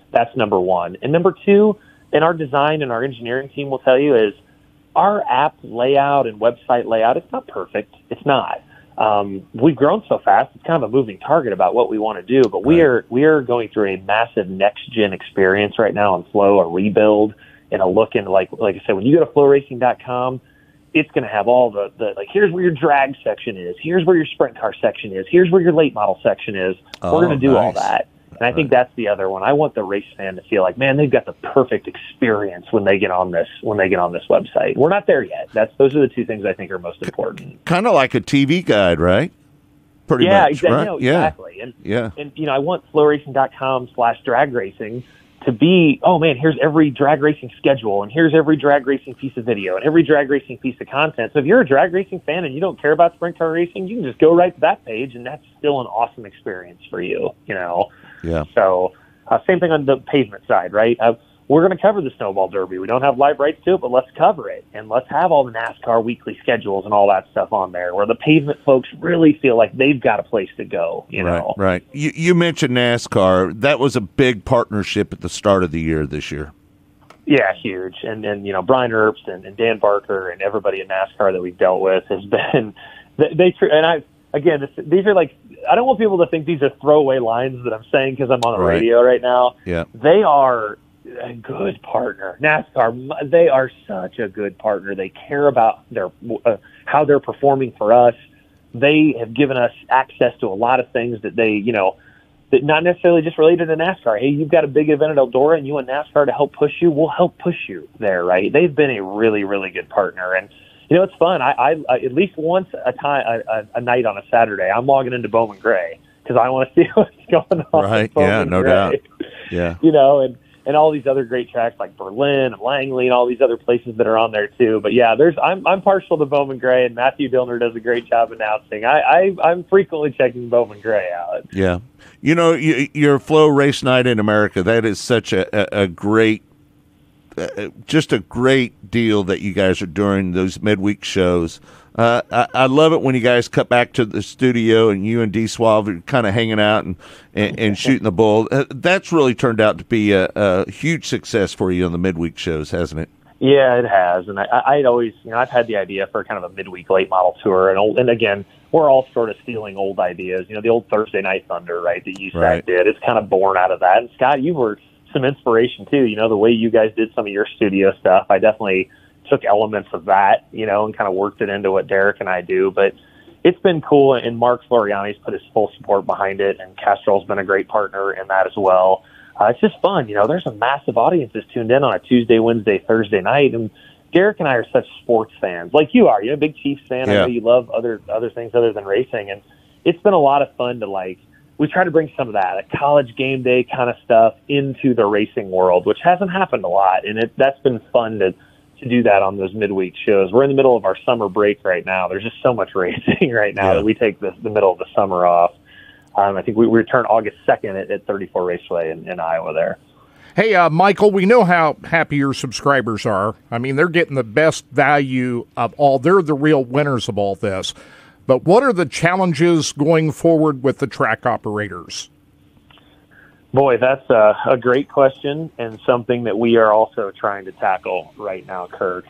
That's number one. And number two, and our design and our engineering team will tell you, is our app layout and website layout, it's not perfect. It's not. We've grown so fast, it's kind of a moving target about what we want to do, but we are going through a massive next-gen experience right now on Flow, a rebuild, and a look into, like I said, when you go to flowracing.com, it's going to have all the like, here's where your drag section is, here's where your sprint car section is, here's where your late model section is. We're going to do all that. And I think that's the other one. I want the race fan to feel like, man, they've got the perfect experience when they get on this website. We're not there yet. Those are the two things I think are most important. Kind of like a TV guide, right? Pretty much, exactly. right? No, exactly. And I want flowracing.com/drag racing to be, oh man, here's every drag racing schedule, and here's every drag racing piece of video, and every drag racing piece of content. So if you're a drag racing fan and you don't care about sprint car racing, you can just go right to that page, and that's still an awesome experience for you, Yeah. So same thing on the pavement side, right? We're going to cover the Snowball Derby. We don't have live rights to it, but let's cover it. And let's have all the NASCAR weekly schedules and all that stuff on there where the pavement folks really feel like they've got a place to go, know? Right. You mentioned NASCAR. That was a big partnership at the start of the year this year. Yeah, huge. And Brian Herbst and Dan Barker and everybody at NASCAR that we've dealt with has been these are like, I don't want people to think these are throwaway lines that I'm saying because I'm on the radio right now. Yeah. They are a good partner. NASCAR, they are such a good partner. They care about their how they're performing for us. They have given us access to a lot of things that they, that not necessarily just related to NASCAR. Hey, you've got a big event at Eldora and you want NASCAR to help push you, we'll help push you there, right? They've been a really, really good partner. And, it's fun. I at least once a night on a Saturday, I'm logging into Bowman Gray because I want to see what's going on. Right, yeah, no doubt. Yeah. And all these other great tracks like Berlin and Langley and all these other places that are on there too. But yeah, I'm partial to Bowman Gray, and Matthew Dillner does a great job announcing. I'm frequently checking Bowman Gray out. Yeah. Your Flow Race Night in America, that is such a great, just a great deal that you guys are doing, those midweek shows. I love it when you guys cut back to the studio and you and D Suave are kind of hanging out and shooting the bull. That's really turned out to be a huge success for you on the midweek shows, hasn't it? Yeah, it has. And I'd always, I've had the idea for kind of a midweek late model tour. And again, we're all sort of stealing old ideas. The old Thursday Night Thunder, right, that USAC did. It's kind of born out of that. And Scott, you were some inspiration too. The way you guys did some of your studio stuff, I definitely took elements of that, and kind of worked it into what Derek and I do. But it's been cool, and Mark Floriani's put his full support behind it, and Castrol's been a great partner in that as well. It's just fun. There's a massive audience that's tuned in on a Tuesday, Wednesday, Thursday night, and Derek and I are such sports fans, like you are. You're a big Chiefs fan. Yeah. I know you love other things other than racing, and it's been a lot of fun to we try to bring some of that college game day kind of stuff into the racing world, which hasn't happened a lot, and that's been fun to do that on those midweek shows. We're in the middle of our summer break right now. There's just so much racing right now that we take the middle of the summer off. I think we return August 2nd at 34 Raceway in Iowa there. Hey, Michael, we know how happy your subscribers are. I mean, they're getting the best value of all. They're the real winners of all this. But what are the challenges going forward with the track operators? Boy, that's a great question, and something that we are also trying to tackle right now, Kirk.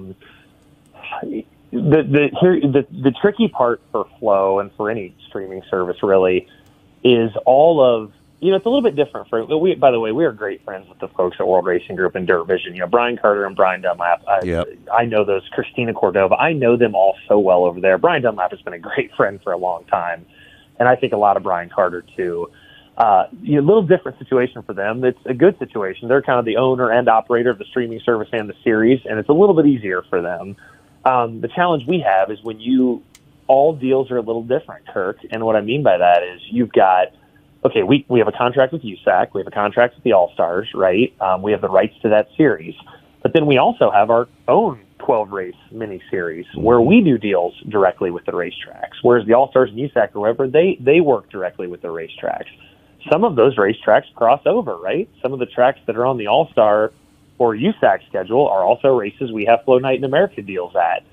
The tricky part for Flow and for any streaming service really is all of, it's a little bit different by the way, we are great friends with the folks at World Racing Group and Dirt Vision. Brian Carter and Brian Dunlap. I know those, Christina Cordova. I know them all so well over there. Brian Dunlap has been a great friend for a long time, and I think a lot of Brian Carter too. A little different situation for them. It's a good situation. They're kind of the owner and operator of the streaming service and the series, and it's a little bit easier for them. The challenge we have is all deals are a little different, Kirk, and what I mean by that is you've got, we have a contract with USAC, we have a contract with the All-Stars, right? We have the rights to that series, but then we also have our own 12-race mini-series where we do deals directly with the racetracks, whereas the All-Stars and USAC or whatever, they work directly with the racetracks. Some of those racetracks cross over, right? Some of the tracks that are on the All-Star or USAC schedule are also races we have Flow Night in America deals at.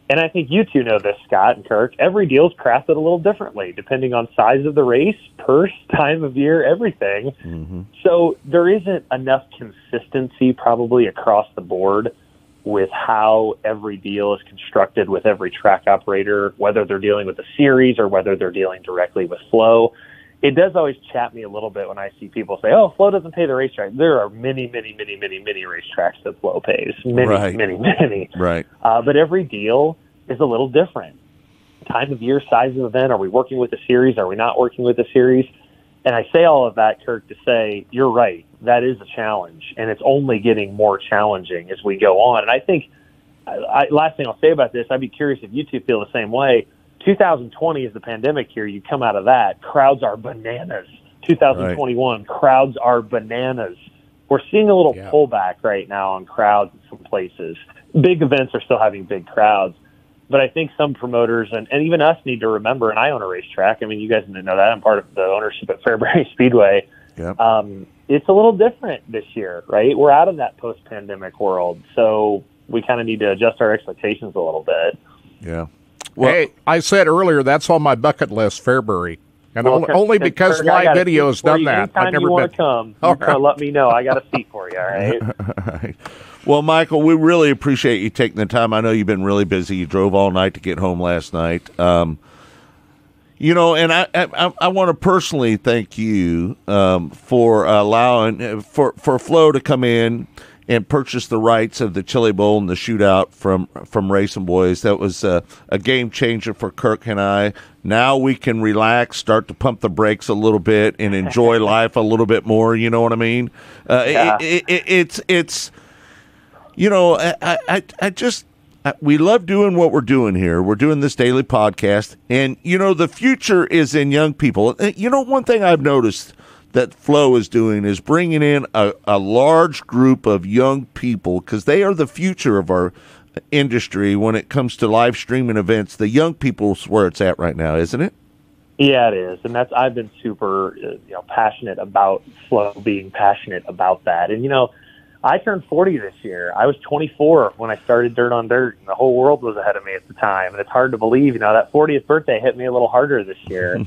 And I think you two know this, Scott and Kirk. Every deal is crafted a little differently, depending on size of the race, purse, time of year, everything. Mm-hmm. So there isn't enough consistency probably across the board with how every deal is constructed with every track operator, whether they're dealing with a series or whether they're dealing directly with Flow. It does always chat me a little bit when I see people say, oh, Flow doesn't pay the racetrack. There are many, many, many, many, many racetracks that Flow pays. Many. Right. But every deal is a little different. Time of year, size of event, are we working with a series? Are we not working with a series? And I say all of that, Kirk, to say you're right. That is a challenge, and it's only getting more challenging as we go on. And I think, last thing I'll say about this, I'd be curious if you two feel the same way. 2020 is the pandemic year. You come out of that, crowds are bananas. 2021, crowds are bananas. We're seeing a little pullback right now on crowds in some places. Big events are still having big crowds. But I think some promoters and even us need to remember, and I own a racetrack. I mean, you guys didn't know that. I'm part of the ownership at Fairbury Speedway. Yep. It's a little different this year, right? We're out of that post-pandemic world. So we kind of need to adjust our expectations a little bit. Yeah. Well, hey, I said earlier that's on my bucket list, Fairbury. And only because Kirk, live video has done that. Anytime you want to come, let me know. I got a seat for you, all right? All right. Well, Michael, we really appreciate you taking the time. I know you've been really busy. You drove all night to get home last night. And I want to personally thank you for allowing for Flow to come in and purchase the rights of the Chili Bowl and the shootout from Racing Boys. That was a game changer for Kirk and I. Now we can relax, start to pump the brakes a little bit, and enjoy life a little bit more. You know what I mean? It's. We love doing what we're doing here. We're doing this daily podcast, and, the future is in young people. One thing I've noticed that Flow is doing is bringing in a large group of young people, because they are the future of our industry when it comes to live streaming events. The young people's where it's at right now, isn't it? Yeah, it is. And I've been super passionate about Flow being passionate about that. And, I turned 40 this year. I was 24 when I started Dirt on Dirt, and the whole world was ahead of me at the time. And it's hard to believe, that 40th birthday hit me a little harder this year.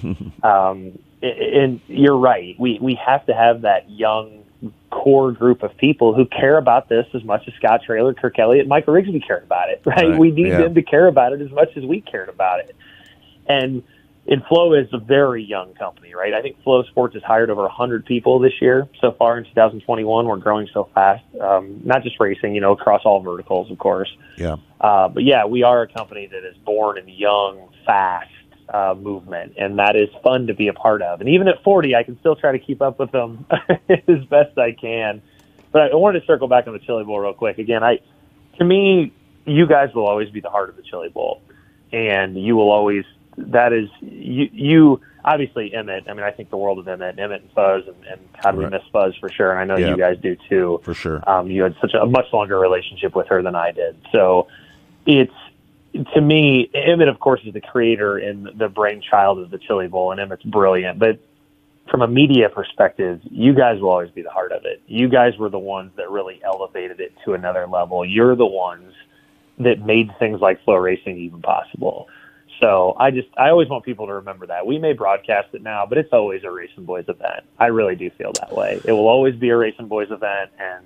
And you're right. We have to have that young core group of people who care about this as much as Scott Traylor, Kirk Elliott, and Michael Rigsby cared about it, right? We need them to care about it as much as we cared about it. And Flow is a very young company, right? I think Flow Sports has hired over 100 people this year so far in 2021. We're growing so fast, not just racing, across all verticals, of course. Yeah. But yeah, we are a company that is born in young, fast movement, and that is fun to be a part of. And even at 40, I can still try to keep up with them as best I can. But I wanted to circle back on the Chili Bowl real quick. Again, to me, you guys will always be the heart of the Chili Bowl, and you will always. That is, you obviously Emmett. I mean, I think the world of Emmett and Fuzz, and how do we miss Fuzz for sure? And I know you guys do too. For sure. You had such a much longer relationship with her than I did. So it's, to me, Emmett, of course, is the creator and the brainchild of the Chili Bowl, and Emmett's brilliant. But from a media perspective, you guys will always be the heart of it. You guys were the ones that really elevated it to another level. You're the ones that made things like Flow Racing even possible. So I always want people to remember that. We may broadcast it now, but it's always a Racing Boys event. I really do feel that way. It will always be a Racing Boys event, and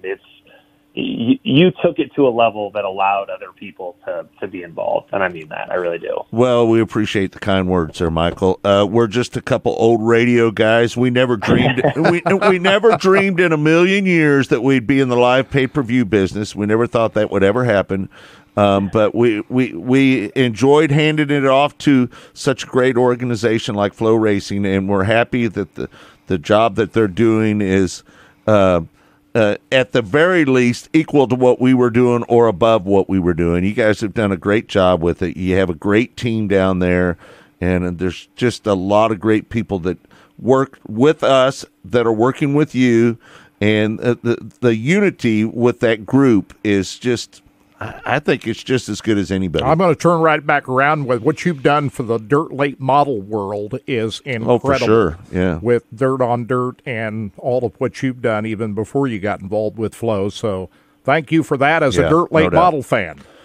you took it to a level that allowed other people to be involved, and I mean that. I really do. Well, we appreciate the kind words there, Michael. We're just a couple old radio guys. We never dreamed we never dreamed in a million years that we'd be in the live pay-per-view business. We never thought that would ever happen. But we enjoyed handing it off to such a great organization like Flow Racing, and we're happy that the job that they're doing is at the very least equal to what we were doing or above what we were doing. You guys have done a great job with it. You have a great team down there, and there's just a lot of great people that work with us that are working with you, and the unity with that group is just. I think it's just as good as anybody. I'm going to turn right back around with what you've done for the dirt late model world is incredible. Oh, for sure, yeah. With Dirt on Dirt and all of what you've done even before you got involved with Flow. So thank you for that as a dirt late model fan.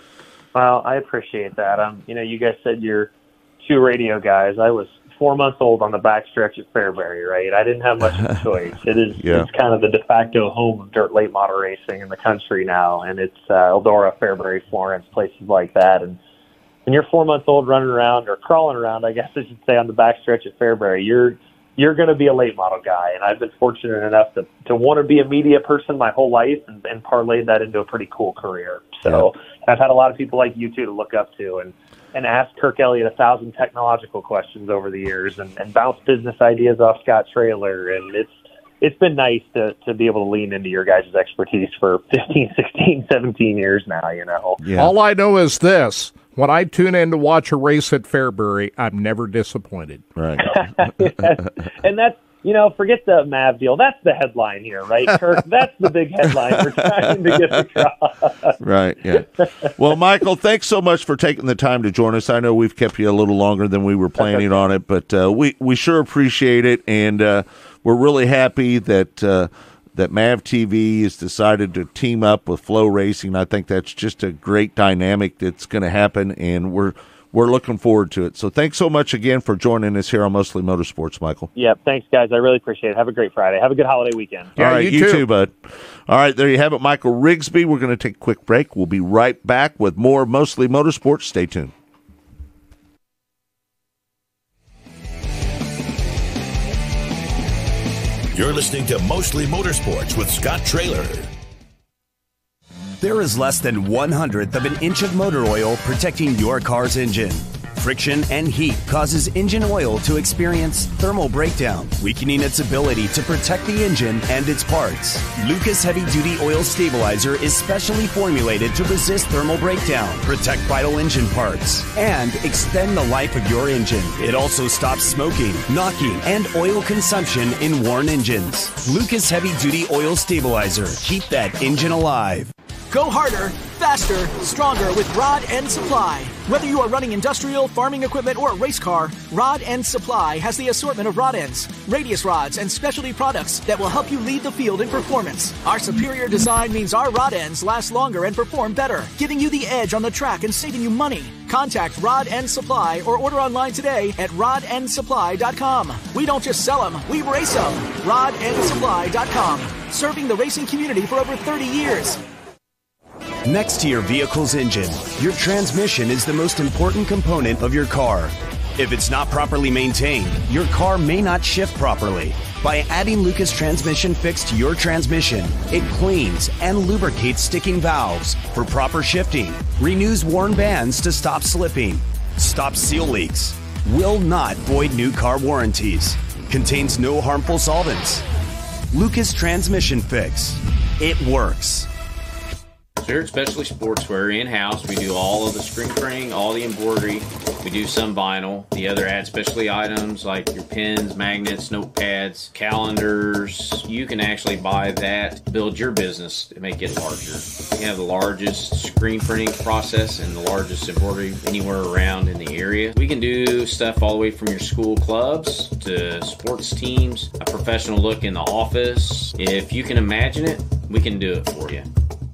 Well, I appreciate that. You guys said you're two radio guys. I was 4 months old on the backstretch at Fairbury, right? I didn't have much of a choice. It's kind of the de facto home of dirt late model racing in the country now, and it's Eldora, Fairbury, Florence, places like that. And when you're 4 months old running around or crawling around, I guess I should say, on the backstretch at Fairbury, you're going to be a late model guy. And I've been fortunate enough to want to be a media person my whole life and parlayed that into a pretty cool career. So I've had a lot of people like you two to look up to and ask Kirk Elliott 1,000 technological questions over the years and bounce business ideas off Scott Trailer. And it's been nice to be able to lean into your guys' expertise for 15, 16, 17 years now, Yeah. All I know is this. When I tune in to watch a race at Fairbury, I'm never disappointed. Right. And that's, forget the Mav deal. That's the headline here, right, Kirk? That's the big headline we're trying to get across. Right, yeah. Well, Michael, thanks so much for taking the time to join us. I know we've kept you a little longer than we were planning on it, but we sure appreciate it, and we're really happy that Mav TV has decided to team up with Flow Racing. I think that's just a great dynamic that's going to happen, and we're looking forward to it. So thanks so much again for joining us here on Mostly Motorsports, Michael. Yeah, thanks, guys. I really appreciate it. Have a great Friday. Have a good holiday weekend. All right, you too, bud. All right, there you have it, Michael Rigsby. We're going to take a quick break. We'll be right back with more Mostly Motorsports. Stay tuned. You're listening to Mostly Motorsports with Scott Trailer. There is less than 1/100th of an inch of motor oil protecting your car's engine. Friction and heat causes engine oil to experience thermal breakdown, weakening its ability to protect the engine and its parts. Lucas Heavy Duty Oil Stabilizer is specially formulated to resist thermal breakdown, protect vital engine parts, and extend the life of your engine. It also stops smoking, knocking, and oil consumption in worn engines. Lucas Heavy Duty Oil Stabilizer. Keep that engine alive. Go harder, faster, stronger with Rod End Supply. Whether you are running industrial, farming equipment, or a race car, Rod End Supply has the assortment of rod ends, radius rods, and specialty products that will help you lead the field in performance. Our superior design means our rod ends last longer and perform better, giving you the edge on the track and saving you money. Contact Rod End Supply or order online today at rodendsupply.com. We don't just sell them, we race them. rodendsupply.com. Serving the racing community for over 30 years. Next to your vehicle's engine, your transmission is the most important component of your car. If it's not properly maintained, your car may not shift properly. By adding Lucas Transmission Fix to your transmission, it cleans and lubricates sticking valves for proper shifting, renews worn bands to stop slipping, stops seal leaks, will not void new car warranties, contains no harmful solvents. Lucas Transmission Fix. It works. Spirit Specialty Sportswear in-house. We do all of the screen printing, all the embroidery. We do some vinyl. The other ad specialty items like your pins, magnets, notepads, calendars. You can actually buy that, build your business to make it larger. We have the largest screen printing process and the largest embroidery anywhere around in the area. We can do stuff all the way from your school clubs to sports teams, a professional look in the office. If you can imagine it, we can do it for you.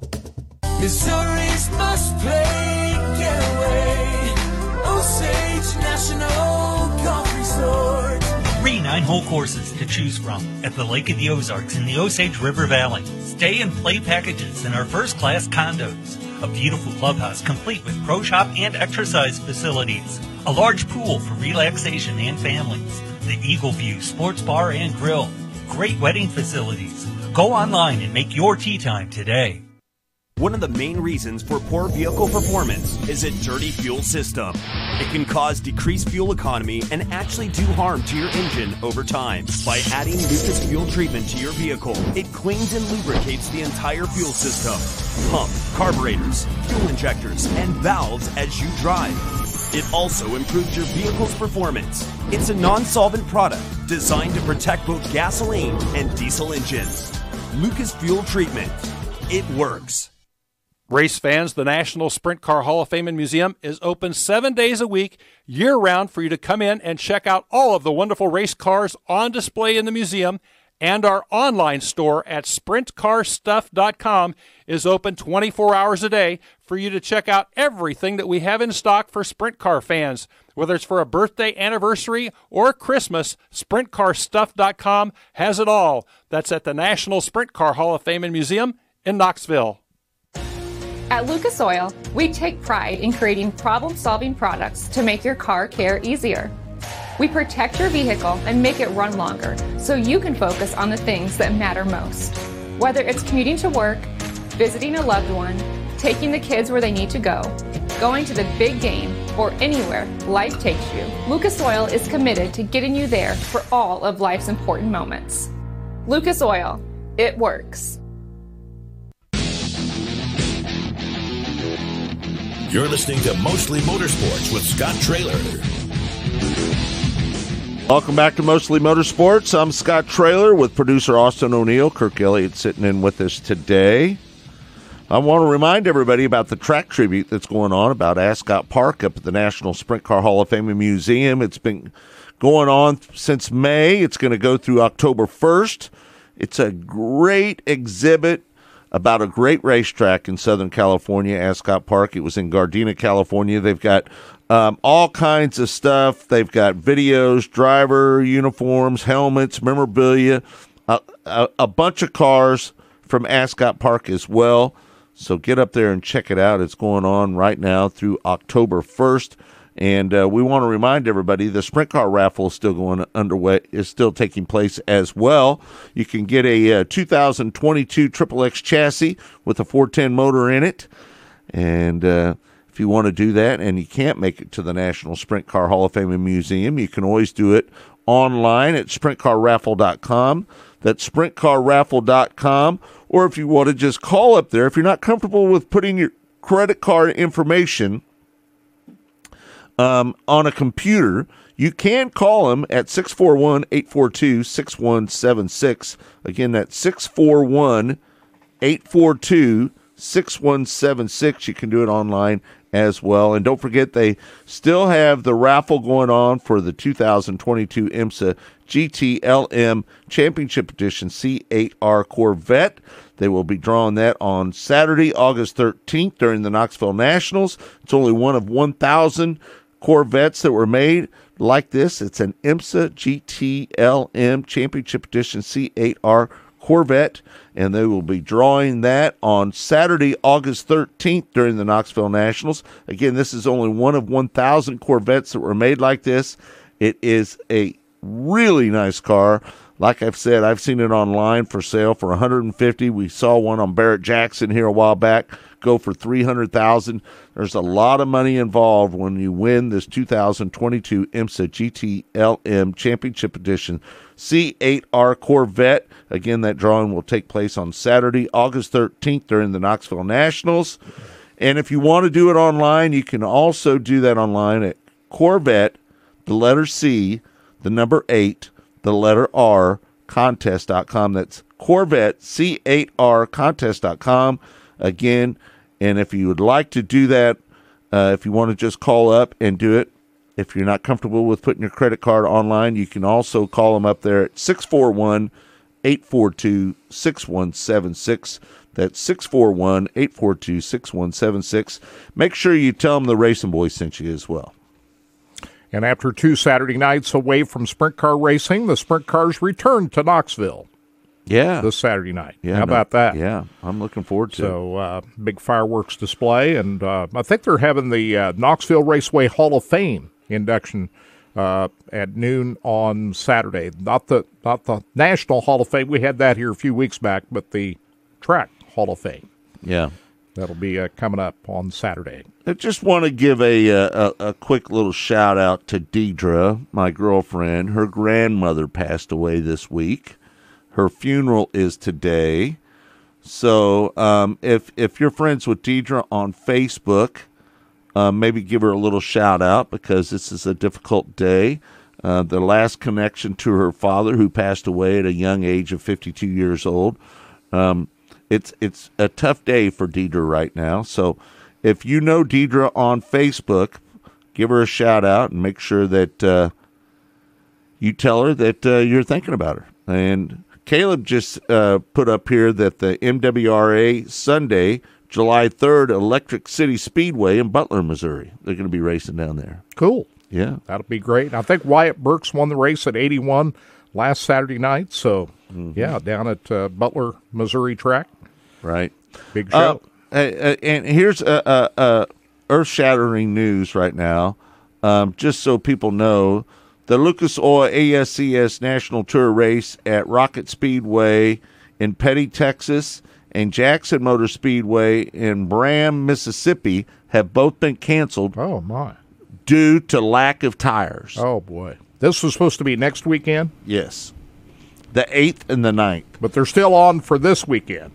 Missouri's must play getaway. Osage National Golf Resort. 3 9-hole courses to choose from at the Lake of the Ozarks in the Osage River Valley. Stay and play packages in our first-class condos. A beautiful clubhouse complete with pro shop and exercise facilities. A large pool for relaxation and families. The Eagle View Sports Bar and Grill. Great wedding facilities. Go online and make your tee time today. One of the main reasons for poor vehicle performance is a dirty fuel system. It can cause decreased fuel economy and actually do harm to your engine over time. By adding Lucas Fuel Treatment to your vehicle, it cleans and lubricates the entire fuel system. Pump, carburetors, fuel injectors, and valves as you drive. It also improves your vehicle's performance. It's a non-solvent product designed to protect both gasoline and diesel engines. Lucas Fuel Treatment. It works. Race fans, the National Sprint Car Hall of Fame and Museum is open 7 days a week, year-round, for you to come in and check out all of the wonderful race cars on display in the museum. And our online store at sprintcarstuff.com is open 24 hours a day for you to check out everything that we have in stock for sprint car fans. Whether it's for a birthday, anniversary, or Christmas, SprintCarStuff.com has it all. That's at the National Sprint Car Hall of Fame and Museum in Knoxville. At Lucas Oil, we take pride in creating problem-solving products to make your car care easier. We protect your vehicle and make it run longer so you can focus on the things that matter most. Whether it's commuting to work, visiting a loved one, taking the kids where they need to go, going to the big game, or anywhere life takes you, Lucas Oil is committed to getting you there for all of life's important moments. Lucas Oil, it works. You're listening to Mostly Motorsports with Scott Traylor. Welcome back to Mostly Motorsports. I'm Scott Traylor with producer Austin O'Neill. Kirk Elliott sitting in with us today. I want to remind everybody about the track tribute that's going on about Ascot Park up at the National Sprint Car Hall of Fame and Museum. It's been going on since May. It's going to go through October 1st. It's a great exhibit about a great racetrack in Southern California, Ascot Park. It was in Gardena, California. They've got all kinds of stuff. They've got videos, driver uniforms, helmets, memorabilia, a bunch of cars from Ascot Park as well. So get up there and check it out. It's going on right now through October 1st. And we want to remind everybody the sprint car raffle is still going underway, is still taking place as well. You can get a 2022 XXX chassis with a 410 motor in it. And if you want to do that and you can't make it to the National Sprint Car Hall of Fame and Museum, you can always do it online at sprintcarraffle.com. That's sprintcarraffle.com. Or if you want to just call up there, if you're not comfortable with putting your credit card information on a computer, you can call them at 641-842-6176. Again, that's 641-842-6176. You can do it online as well. And don't forget, they still have the raffle going on for the 2022 IMSA GTLM Championship Edition C8R Corvette. They will be drawing that on Saturday, August 13th during the Knoxville Nationals. It's only one of 1,000 Corvettes that were made like this. It's an IMSA GTLM Championship Edition C8R Corvette, and they will be drawing that on Saturday, August 13th during the Knoxville Nationals. Again, this is only one of 1,000 Corvettes that were made like this. It is a really nice car. Like I've said, I've seen it online for sale for $150,000. We saw one on Barrett Jackson here a while back go for $300,000. There's a lot of money involved when you win this 2022 IMSA GTLM Championship Edition C8R Corvette. Again, that drawing will take place on Saturday, August 13th during the Knoxville Nationals. And if you want to do it online, you can also do that online at Corvette, the letter C, the number 8, the letter R, contest.com. That's Corvette, C8R, contest.com. Again, and if you would like to do that, if you want to just call up and do it, if you're not comfortable with putting your credit card online, you can also call them up there at 641-842-6176. That's 641-842-6176. Make sure you tell them the Racing Boys sent you as well. And after 2 Saturday nights away from sprint car racing, the sprint cars return to Knoxville. Yeah. This Saturday night. Yeah, How about that? Yeah, I'm looking forward to it. So, big fireworks display. And I think they're having the Knoxville Raceway Hall of Fame induction at noon on Saturday. Not the National Hall of Fame. We had that here a few weeks back, but the Track Hall of Fame. Yeah. That'll be coming up on Saturday. I just want to give a quick little shout out to Deidre, my girlfriend. Her grandmother passed away this week. Her funeral is today. So if you're friends with Deidre on Facebook, maybe give her a little shout out because this is a difficult day. The last connection to her father, who passed away at a young age of 52 years old. It's a tough day for Deidre right now. So if you know Deidre on Facebook, give her a shout out and make sure that you tell her that you're thinking about her. And Caleb just put up here that the MWRA Sunday July 3rd, Electric City Speedway in Butler, Missouri. They're going to be racing down there. Cool. Yeah. That'll be great. I think Wyatt Burks won the race at 81 last Saturday night. So, yeah, down at Butler, Missouri track. Right. Big show. And here's earth-shattering news right now, just so people know. The Lucas Oil ASCS National Tour race at Rocket Speedway in Petty, Texas, and Jackson Motor Speedway in Bram, Mississippi have both been canceled. Oh, my. Due to lack of tires. Oh, boy. This was supposed to be next weekend? Yes. The 8th and the 9th. But they're still on for this weekend.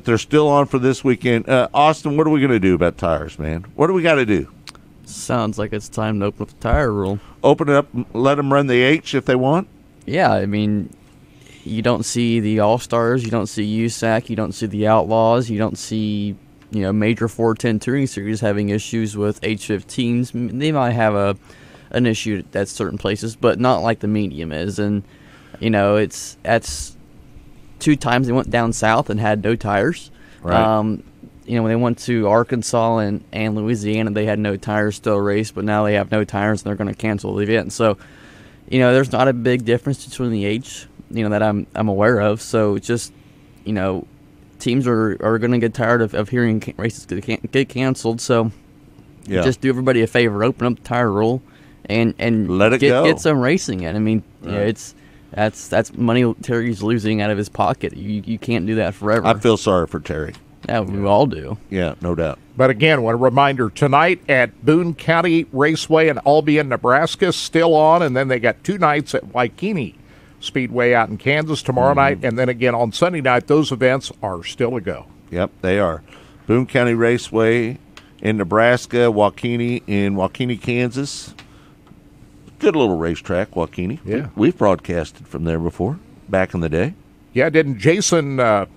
Austin, what are we going to do about tires, man? What do we got to do? Sounds like it's time to open up the tire rule. Open it up, let them run the H if they want? Yeah, I mean, you don't see the All-Stars, you don't see USAC, you don't see the Outlaws, you don't see, major 410 Touring Series having issues with H15s. They might have an issue at certain places, but not like the medium is. And, that's 2 times they went down south and had no tires. Right. When they went to Arkansas and Louisiana, they had no tires still raced, but now they have no tires and they're going to cancel the event. So, there's not a big difference between the H, that I'm aware of. So it's just, teams are going to get tired of hearing races get canceled. So just do everybody a favor, open up the tire rule and let it go. Get some racing in. I mean, that's money Terry's losing out of his pocket. You can't do that forever. I feel sorry for Terry. Yeah, we all do. Yeah, no doubt. But again, one reminder, tonight at Boone County Raceway in Albion, Nebraska, still on, and then they got 2 nights at Waikini Speedway out in Kansas tomorrow night, and then again on Sunday night. Those events are still a go. Yep, they are. Boone County Raceway in Nebraska, Waukene in Waukene, Kansas. Good little racetrack, Waukene. Yeah. We've broadcasted from there before, back in the day. Yeah, didn't Jason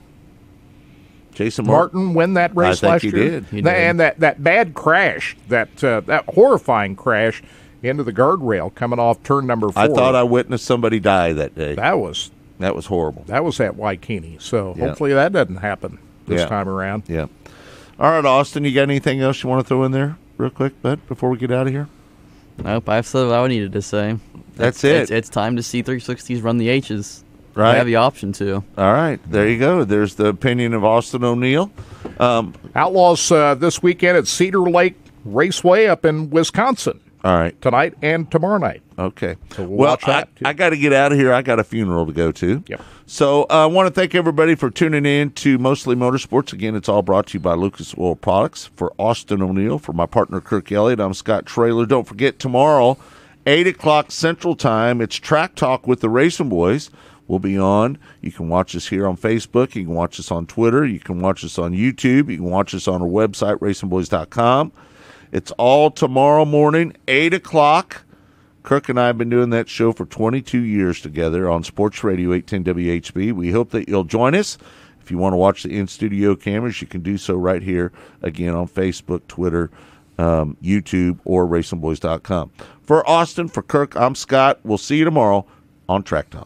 Martin win that race last year? I think he did. And that bad crash, that horrifying crash into the guardrail coming off turn number 4. I thought I witnessed somebody die that day. That was horrible. That was at Waikini. So hopefully that doesn't happen this time around. Yeah. All right, Austin, you got anything else you want to throw in there real quick, bud, before we get out of here? Nope, I've said what I needed to say. That's it. It's time to see 360s run the H's. Right. I have the option to. All right. There you go. There's the opinion of Austin O'Neill. Outlaws this weekend at Cedar Lake Raceway up in Wisconsin. All right. Tonight and tomorrow night. Okay. So we'll watch that, too. I got to get out of here. I got a funeral to go to. Yep. So I want to thank everybody for tuning in to Mostly Motorsports. Again, it's all brought to you by Lucas Oil Products. For Austin O'Neill, for my partner Kirk Elliott, I'm Scott Traylor. Don't forget, tomorrow, 8 o'clock Central Time, it's Track Talk with the Racing Boys. We'll be on. You can watch us here on Facebook. You can watch us on Twitter. You can watch us on YouTube. You can watch us on our website, racingboys.com. It's all tomorrow morning, 8 o'clock. Kirk and I have been doing that show for 22 years together on Sports Radio 810 WHB. We hope that you'll join us. If you want to watch the in-studio cameras, you can do so right here, again, on Facebook, Twitter, YouTube, or racingboys.com. For Austin, for Kirk, I'm Scott. We'll see you tomorrow on Track Talk.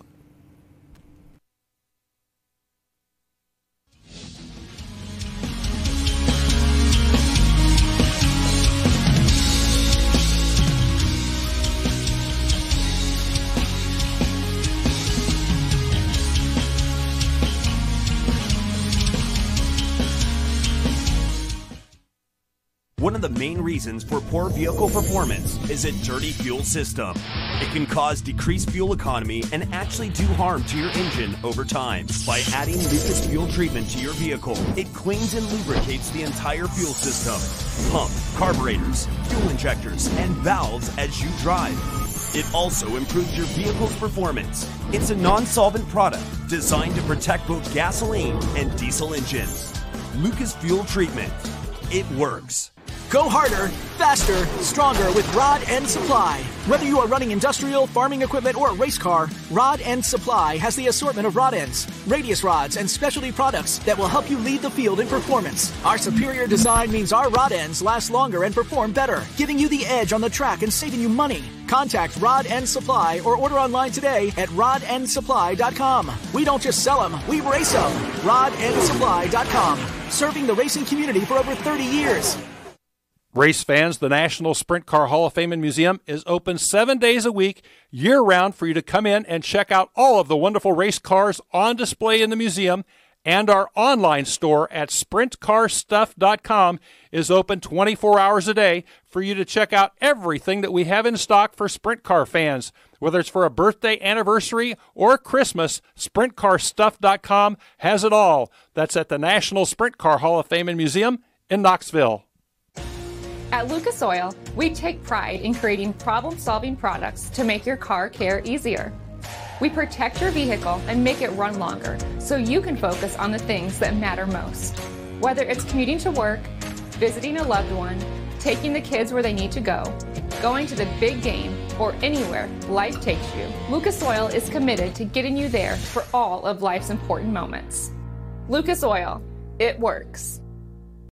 One of the main reasons for poor vehicle performance is a dirty fuel system. It can cause decreased fuel economy and actually do harm to your engine over time. By adding Lucas Fuel Treatment to your vehicle, it cleans and lubricates the entire fuel system. Pump, carburetors, fuel injectors, and valves as you drive. It also improves your vehicle's performance. It's a non-solvent product designed to protect both gasoline and diesel engines. Lucas Fuel Treatment. It works. Go harder, faster, stronger with Rod End Supply. Whether you are running industrial, farming equipment, or a race car, Rod End Supply has the assortment of rod ends, radius rods, and specialty products that will help you lead the field in performance. Our superior design means our rod ends last longer and perform better, giving you the edge on the track and saving you money. Contact Rod End Supply or order online today at rodendsupply.com. We don't just sell them, we race them. rodendsupply.com. Serving the racing community for over 30 years. Race fans, the National Sprint Car Hall of Fame and Museum is open 7 days a week, year-round, for you to come in and check out all of the wonderful race cars on display in the museum. And our online store at sprintcarstuff.com is open 24 hours a day for you to check out everything that we have in stock for sprint car fans. Whether it's for a birthday, anniversary, or Christmas, sprintcarstuff.com has it all. That's at the National Sprint Car Hall of Fame and Museum in Knoxville. At Lucas Oil, we take pride in creating problem-solving products to make your car care easier. We protect your vehicle and make it run longer so you can focus on the things that matter most. Whether it's commuting to work, visiting a loved one, taking the kids where they need to go, going to the big game, or anywhere life takes you, Lucas Oil is committed to getting you there for all of life's important moments. Lucas Oil, it works.